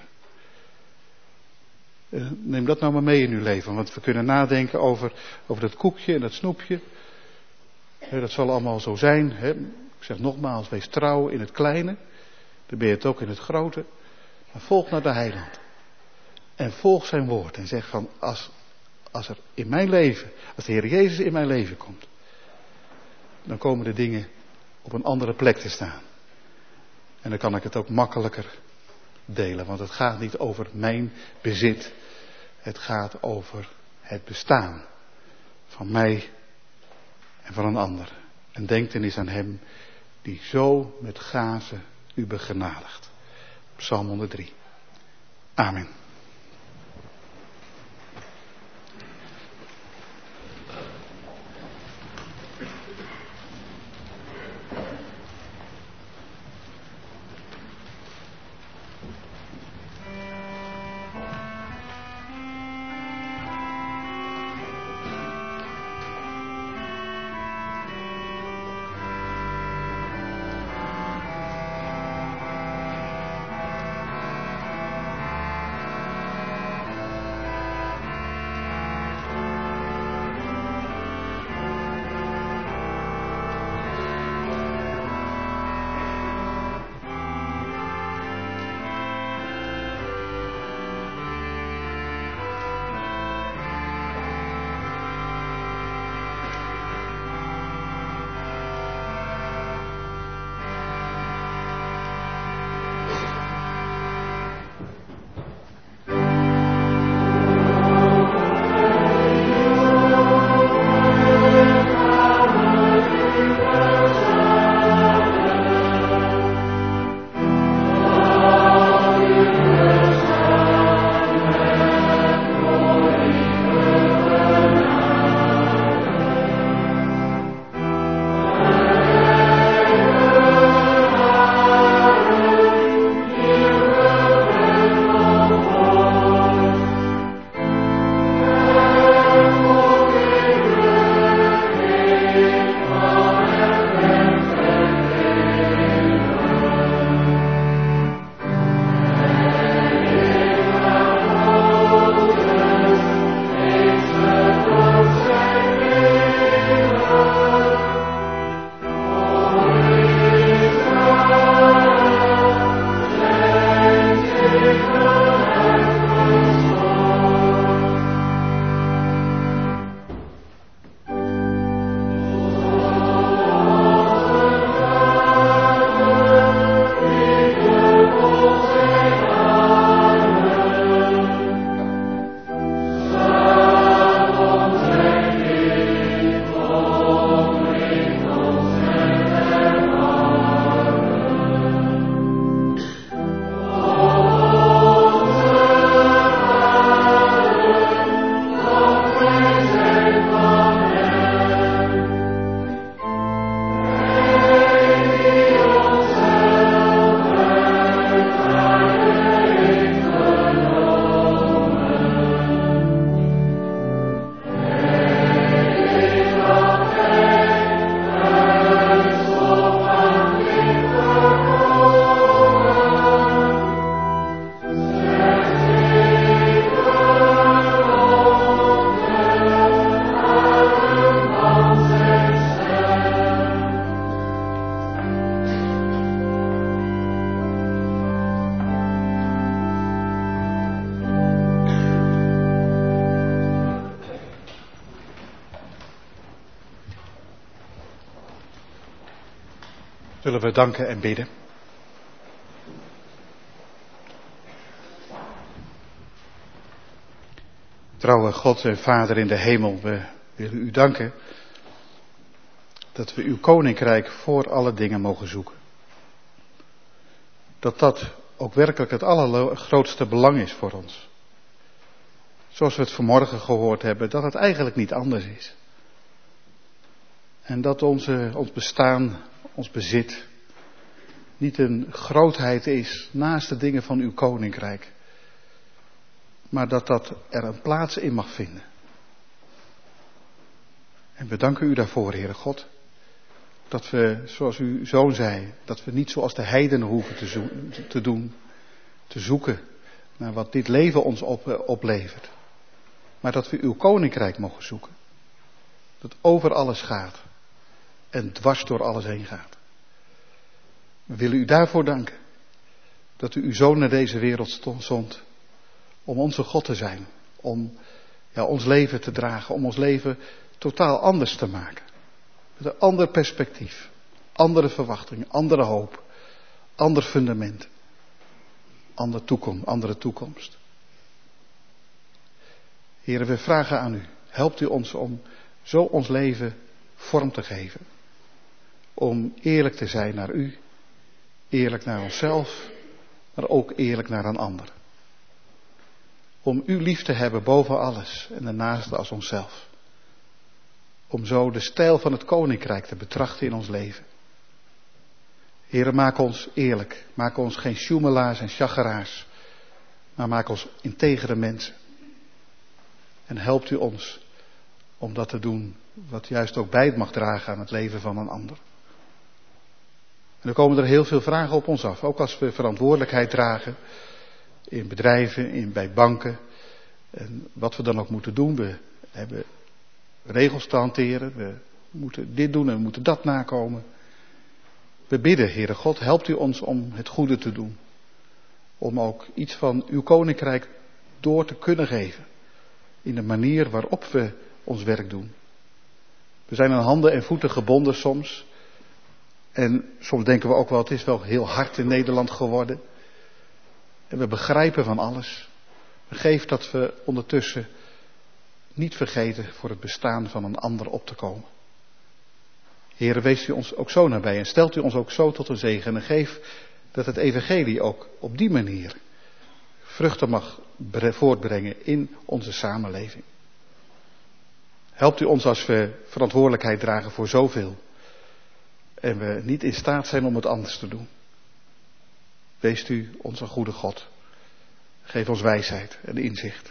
Speaker 4: Neem dat nou maar mee in uw leven. Want we kunnen nadenken over, over dat koekje en dat snoepje. Dat zal allemaal zo zijn. Hè? Ik zeg nogmaals, wees trouw in het kleine. Dan ben je het ook in het grote. Maar volg naar de Heiland. En volg zijn woord. En zeg van, als, als er in mijn leven, als de Heer Jezus in mijn leven komt, dan komen de dingen op een andere plek te staan. En dan kan ik het ook makkelijker delen. Want het gaat niet over mijn bezit. Het gaat over het bestaan van mij en van een ander. En denk dan eens aan hem die zo met gazen u begenadigt. Psalm honderddrie. Amen. Zullen we danken en bidden? Trouwe God en Vader in de hemel, we willen u danken dat we uw koninkrijk voor alle dingen mogen zoeken. Dat dat ook werkelijk het allergrootste belang is voor ons. Zoals we het vanmorgen gehoord hebben, dat het eigenlijk niet anders is. En dat onze, ons bestaan, ons bezit, niet een grootheid is naast de dingen van uw koninkrijk. Maar dat dat er een plaats in mag vinden. En we danken u daarvoor, Heere God. Dat we, zoals uw zoon zei, dat we niet zoals de heidenen hoeven te, zo- te doen. Te zoeken naar wat dit leven ons op, oplevert. Maar dat we uw koninkrijk mogen zoeken. Dat over alles gaat. En dwars door alles heen gaat. We willen u daarvoor danken. Dat u uw zoon naar deze wereld zond. Om onze God te zijn. Om ja, ons leven te dragen. Om ons leven totaal anders te maken. Met een ander perspectief. Andere verwachtingen. Andere hoop. Ander fundament. Andere toekomst. Andere toekomst. Heren, we vragen aan u. Helpt u ons om zo ons leven vorm te geven. Om eerlijk te zijn naar u. Eerlijk naar onszelf. Maar ook eerlijk naar een ander. Om u lief te hebben boven alles. En de naaste als onszelf. Om zo de stijl van het koninkrijk te betrachten in ons leven. Heren, maak ons eerlijk. Maak ons geen sjoemelaars en chageraars. Maar maak ons integere mensen. En helpt u ons om dat te doen wat juist ook bij mag dragen aan het leven van een ander. En er komen er heel veel vragen op ons af. Ook als we verantwoordelijkheid dragen in bedrijven, in, bij banken. En wat we dan ook moeten doen. We hebben regels te hanteren. We moeten dit doen en we moeten dat nakomen. We bidden, Heere God, helpt u ons om het goede te doen. Om ook iets van uw koninkrijk door te kunnen geven. In de manier waarop we ons werk doen. We zijn aan handen en voeten gebonden soms. En soms denken we ook wel, het is wel heel hard in Nederland geworden. En we begrijpen van alles. Geef dat we ondertussen niet vergeten voor het bestaan van een ander op te komen. Heere, wees u ons ook zo nabij en stelt u ons ook zo tot een zegen. En geef dat het evangelie ook op die manier vruchten mag voortbrengen in onze samenleving. Helpt u ons als we verantwoordelijkheid dragen voor zoveel. En we niet in staat zijn om het anders te doen. Wees u onze goede God. Geef ons wijsheid en inzicht.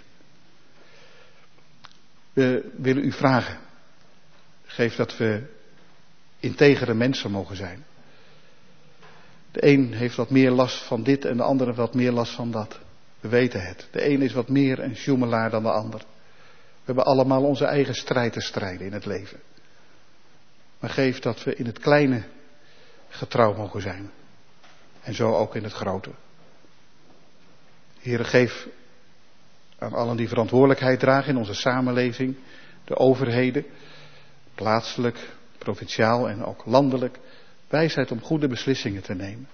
Speaker 4: We willen u vragen. Geef dat we integere mensen mogen zijn. De een heeft wat meer last van dit en de andere wat meer last van dat. We weten het. De een is wat meer een sjoemelaar dan de ander. We hebben allemaal onze eigen strijd te strijden in het leven. Maar geef dat we in het kleine getrouw mogen zijn. En zo ook in het grote. Heere, geef aan allen die verantwoordelijkheid dragen in onze samenleving, de overheden, plaatselijk, provinciaal en ook landelijk, wijsheid om goede beslissingen te nemen.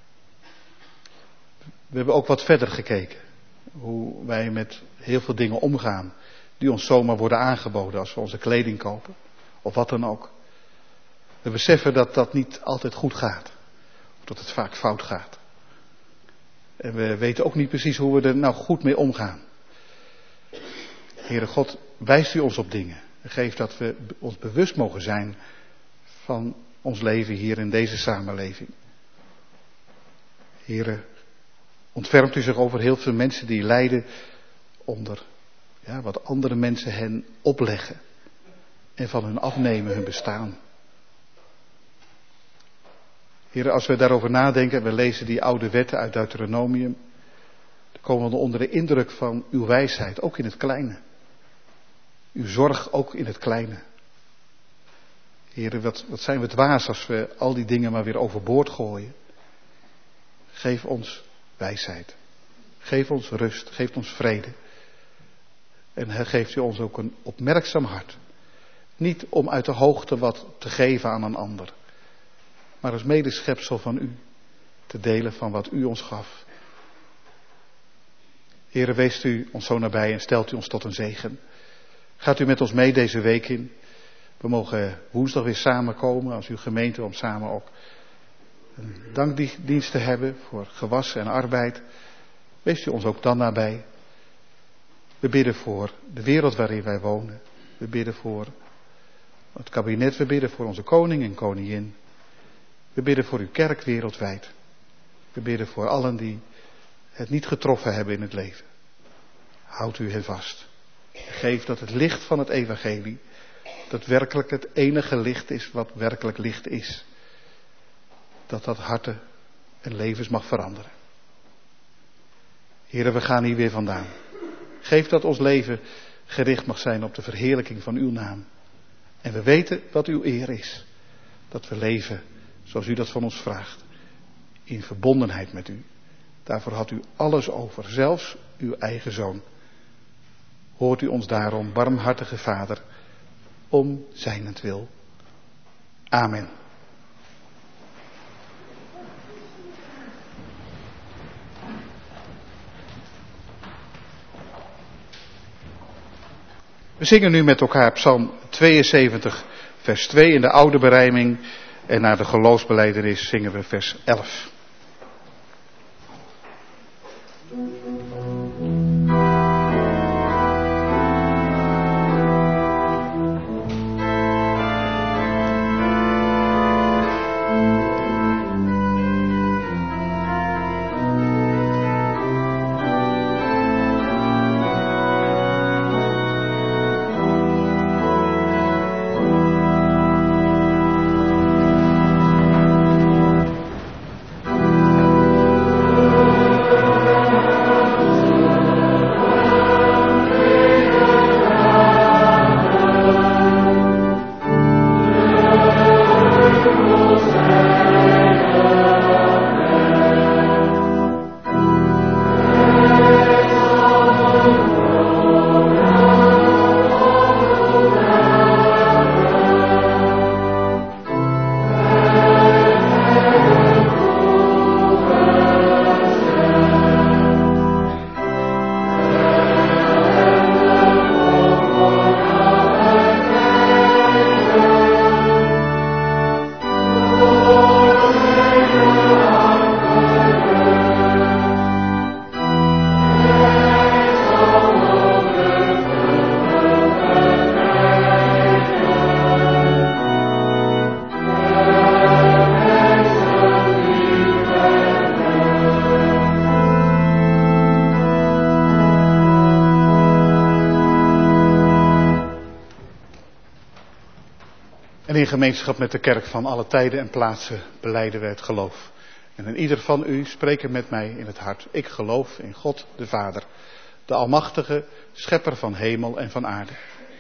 Speaker 4: We hebben ook wat verder gekeken. Hoe wij met heel veel dingen omgaan. Die ons zomaar worden aangeboden als we onze kleding kopen. Of wat dan ook. We beseffen dat dat niet altijd goed gaat. Of dat het vaak fout gaat. En we weten ook niet precies hoe we er nou goed mee omgaan. Heere God, wijst u ons op dingen. Geef dat we ons bewust mogen zijn van ons leven hier in deze samenleving. Heere, ontfermt u zich over heel veel mensen die lijden onder ja, wat andere mensen hen opleggen. En van hun afnemen hun bestaan. Heere, als we daarover nadenken en we lezen die oude wetten uit Deuteronomium. Dan komen we onder de indruk van uw wijsheid, ook in het kleine. Uw zorg ook in het kleine. Heere, wat, wat zijn we dwaas als we al die dingen maar weer overboord gooien. Geef ons wijsheid. Geef ons rust. Geef ons vrede. En geeft u ons ook een opmerkzaam hart. Niet om uit de hoogte wat te geven aan een ander. Maar als medeschepsel van u te delen van wat u ons gaf. Heere, weest u ons zo nabij en stelt u ons tot een zegen. Gaat u met ons mee deze week in. We mogen woensdag weer samenkomen als uw gemeente om samen ook een dankdienst te hebben voor gewas en arbeid. Wees u ons ook dan nabij. We bidden voor de wereld waarin wij wonen. We bidden voor het kabinet. We bidden voor onze koning en koningin. We bidden voor uw kerk wereldwijd. We bidden voor allen die het niet getroffen hebben in het leven. Houd u hen vast. Geef dat het licht van het evangelie, dat werkelijk het enige licht is wat werkelijk licht is, dat dat harten en levens mag veranderen. Heren, we gaan hier weer vandaan. Geef dat ons leven gericht mag zijn op de verheerlijking van uw naam. En we weten wat uw eer is. Dat we leven zoals u dat van ons vraagt. In verbondenheid met u. Daarvoor had u alles over, zelfs uw eigen zoon. Hoort u ons daarom, barmhartige Vader, om zijnentwil. Amen. We zingen nu met elkaar Psalm tweeënzeventig, vers twee in de oude berijming. En naar de geloofsbelijdenis zingen we vers elf. En in gemeenschap met de kerk van alle tijden en plaatsen belijden wij het geloof. En in ieder van u spreken met mij in het hart. Ik geloof in God de Vader, de Almachtige, Schepper van hemel en van aarde.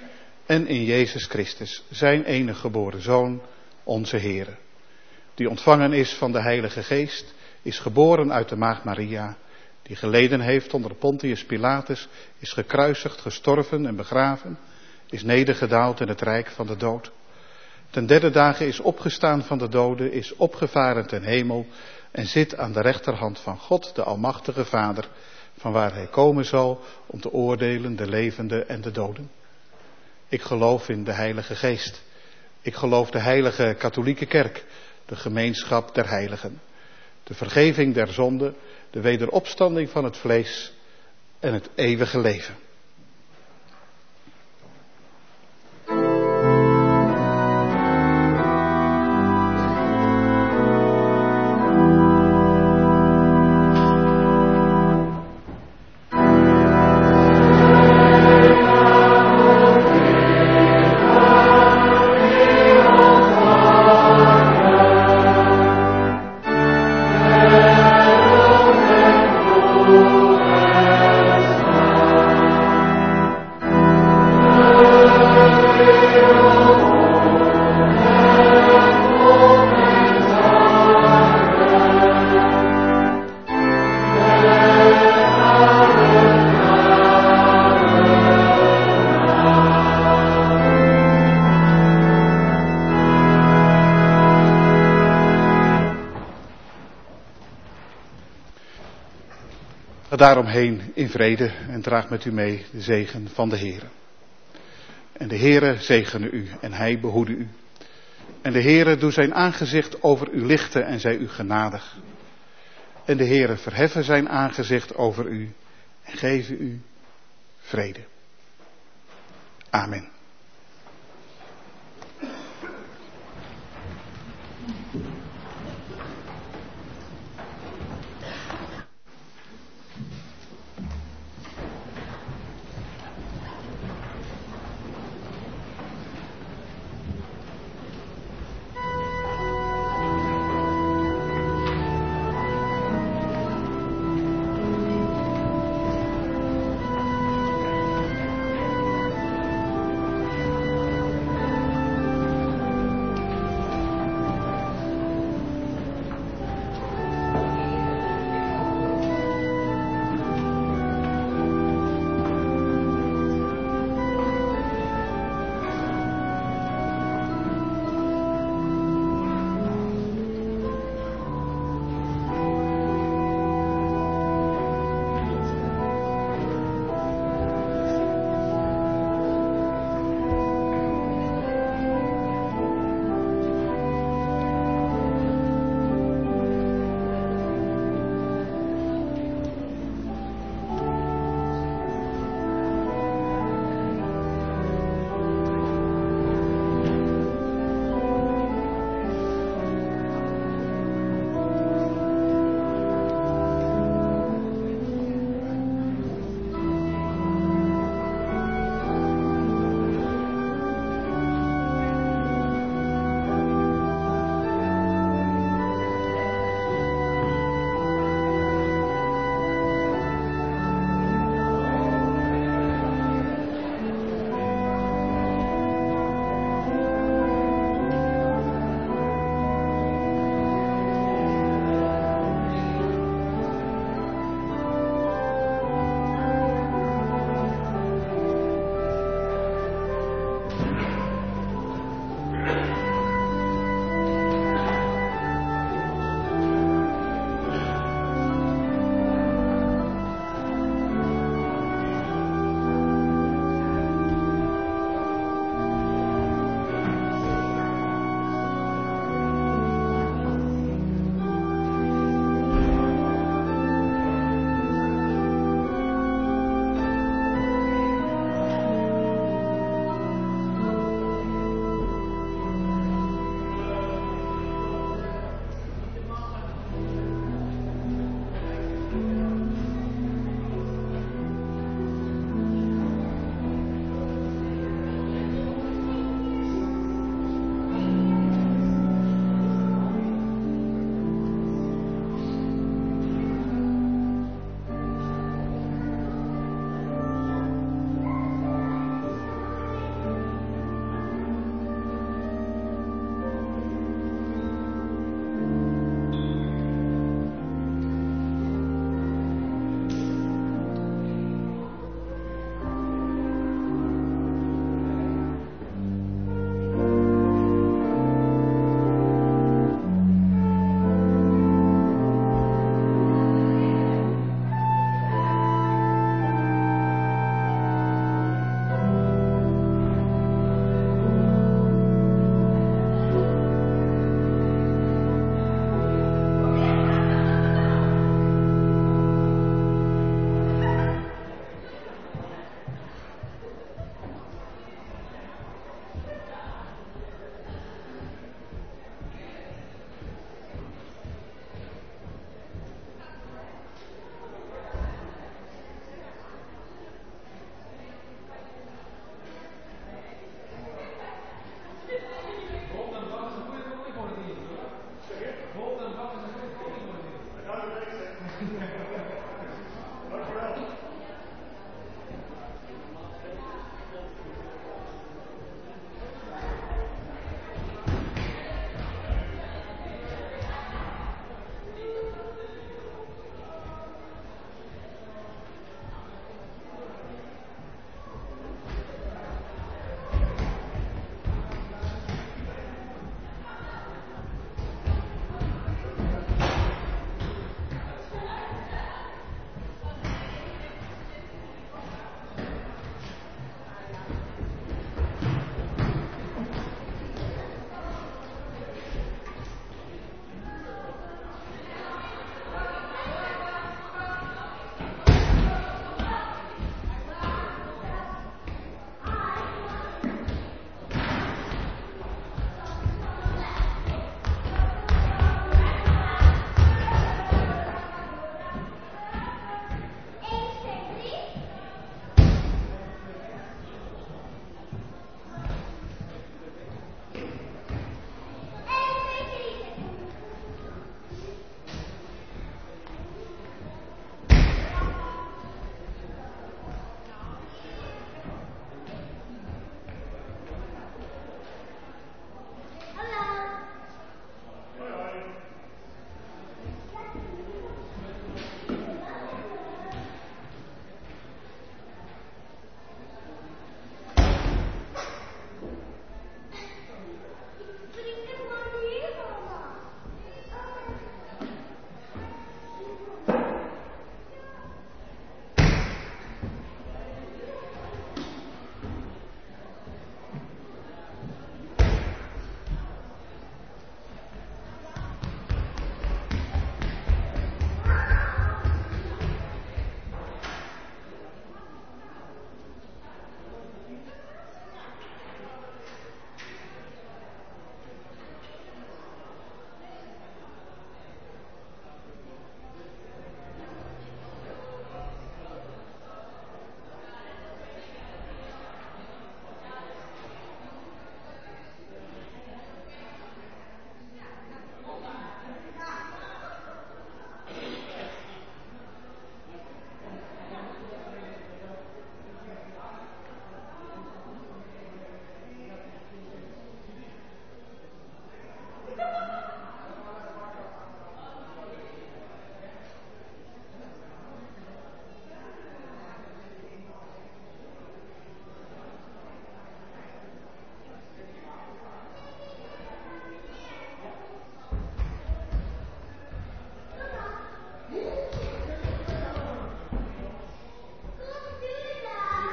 Speaker 4: En in Jezus Christus, zijn enige geboren Zoon, onze Heere. Die ontvangen is van de Heilige Geest, is geboren uit de Maagd Maria. Die geleden heeft onder Pontius Pilatus, is gekruisigd, gestorven en begraven. Is nedergedaald in het rijk van de dood. Ten derde dagen is opgestaan van de doden, is opgevaren ten hemel en zit aan de rechterhand van God, de Almachtige Vader, vanwaar hij komen zal om te oordelen de levenden en de doden. Ik geloof in de Heilige Geest. Ik geloof de heilige katholieke kerk, de gemeenschap der heiligen, de vergeving der zonden, de wederopstanding van het vlees en het eeuwige leven. Daaromheen in vrede en draag met u mee de zegen van de Heer. En de Heere zegene u en hij behoede u. En de Heere doe zijn aangezicht over u lichten en zij u genadig. En de Heere verheffen zijn aangezicht over u en geven u vrede. Amen.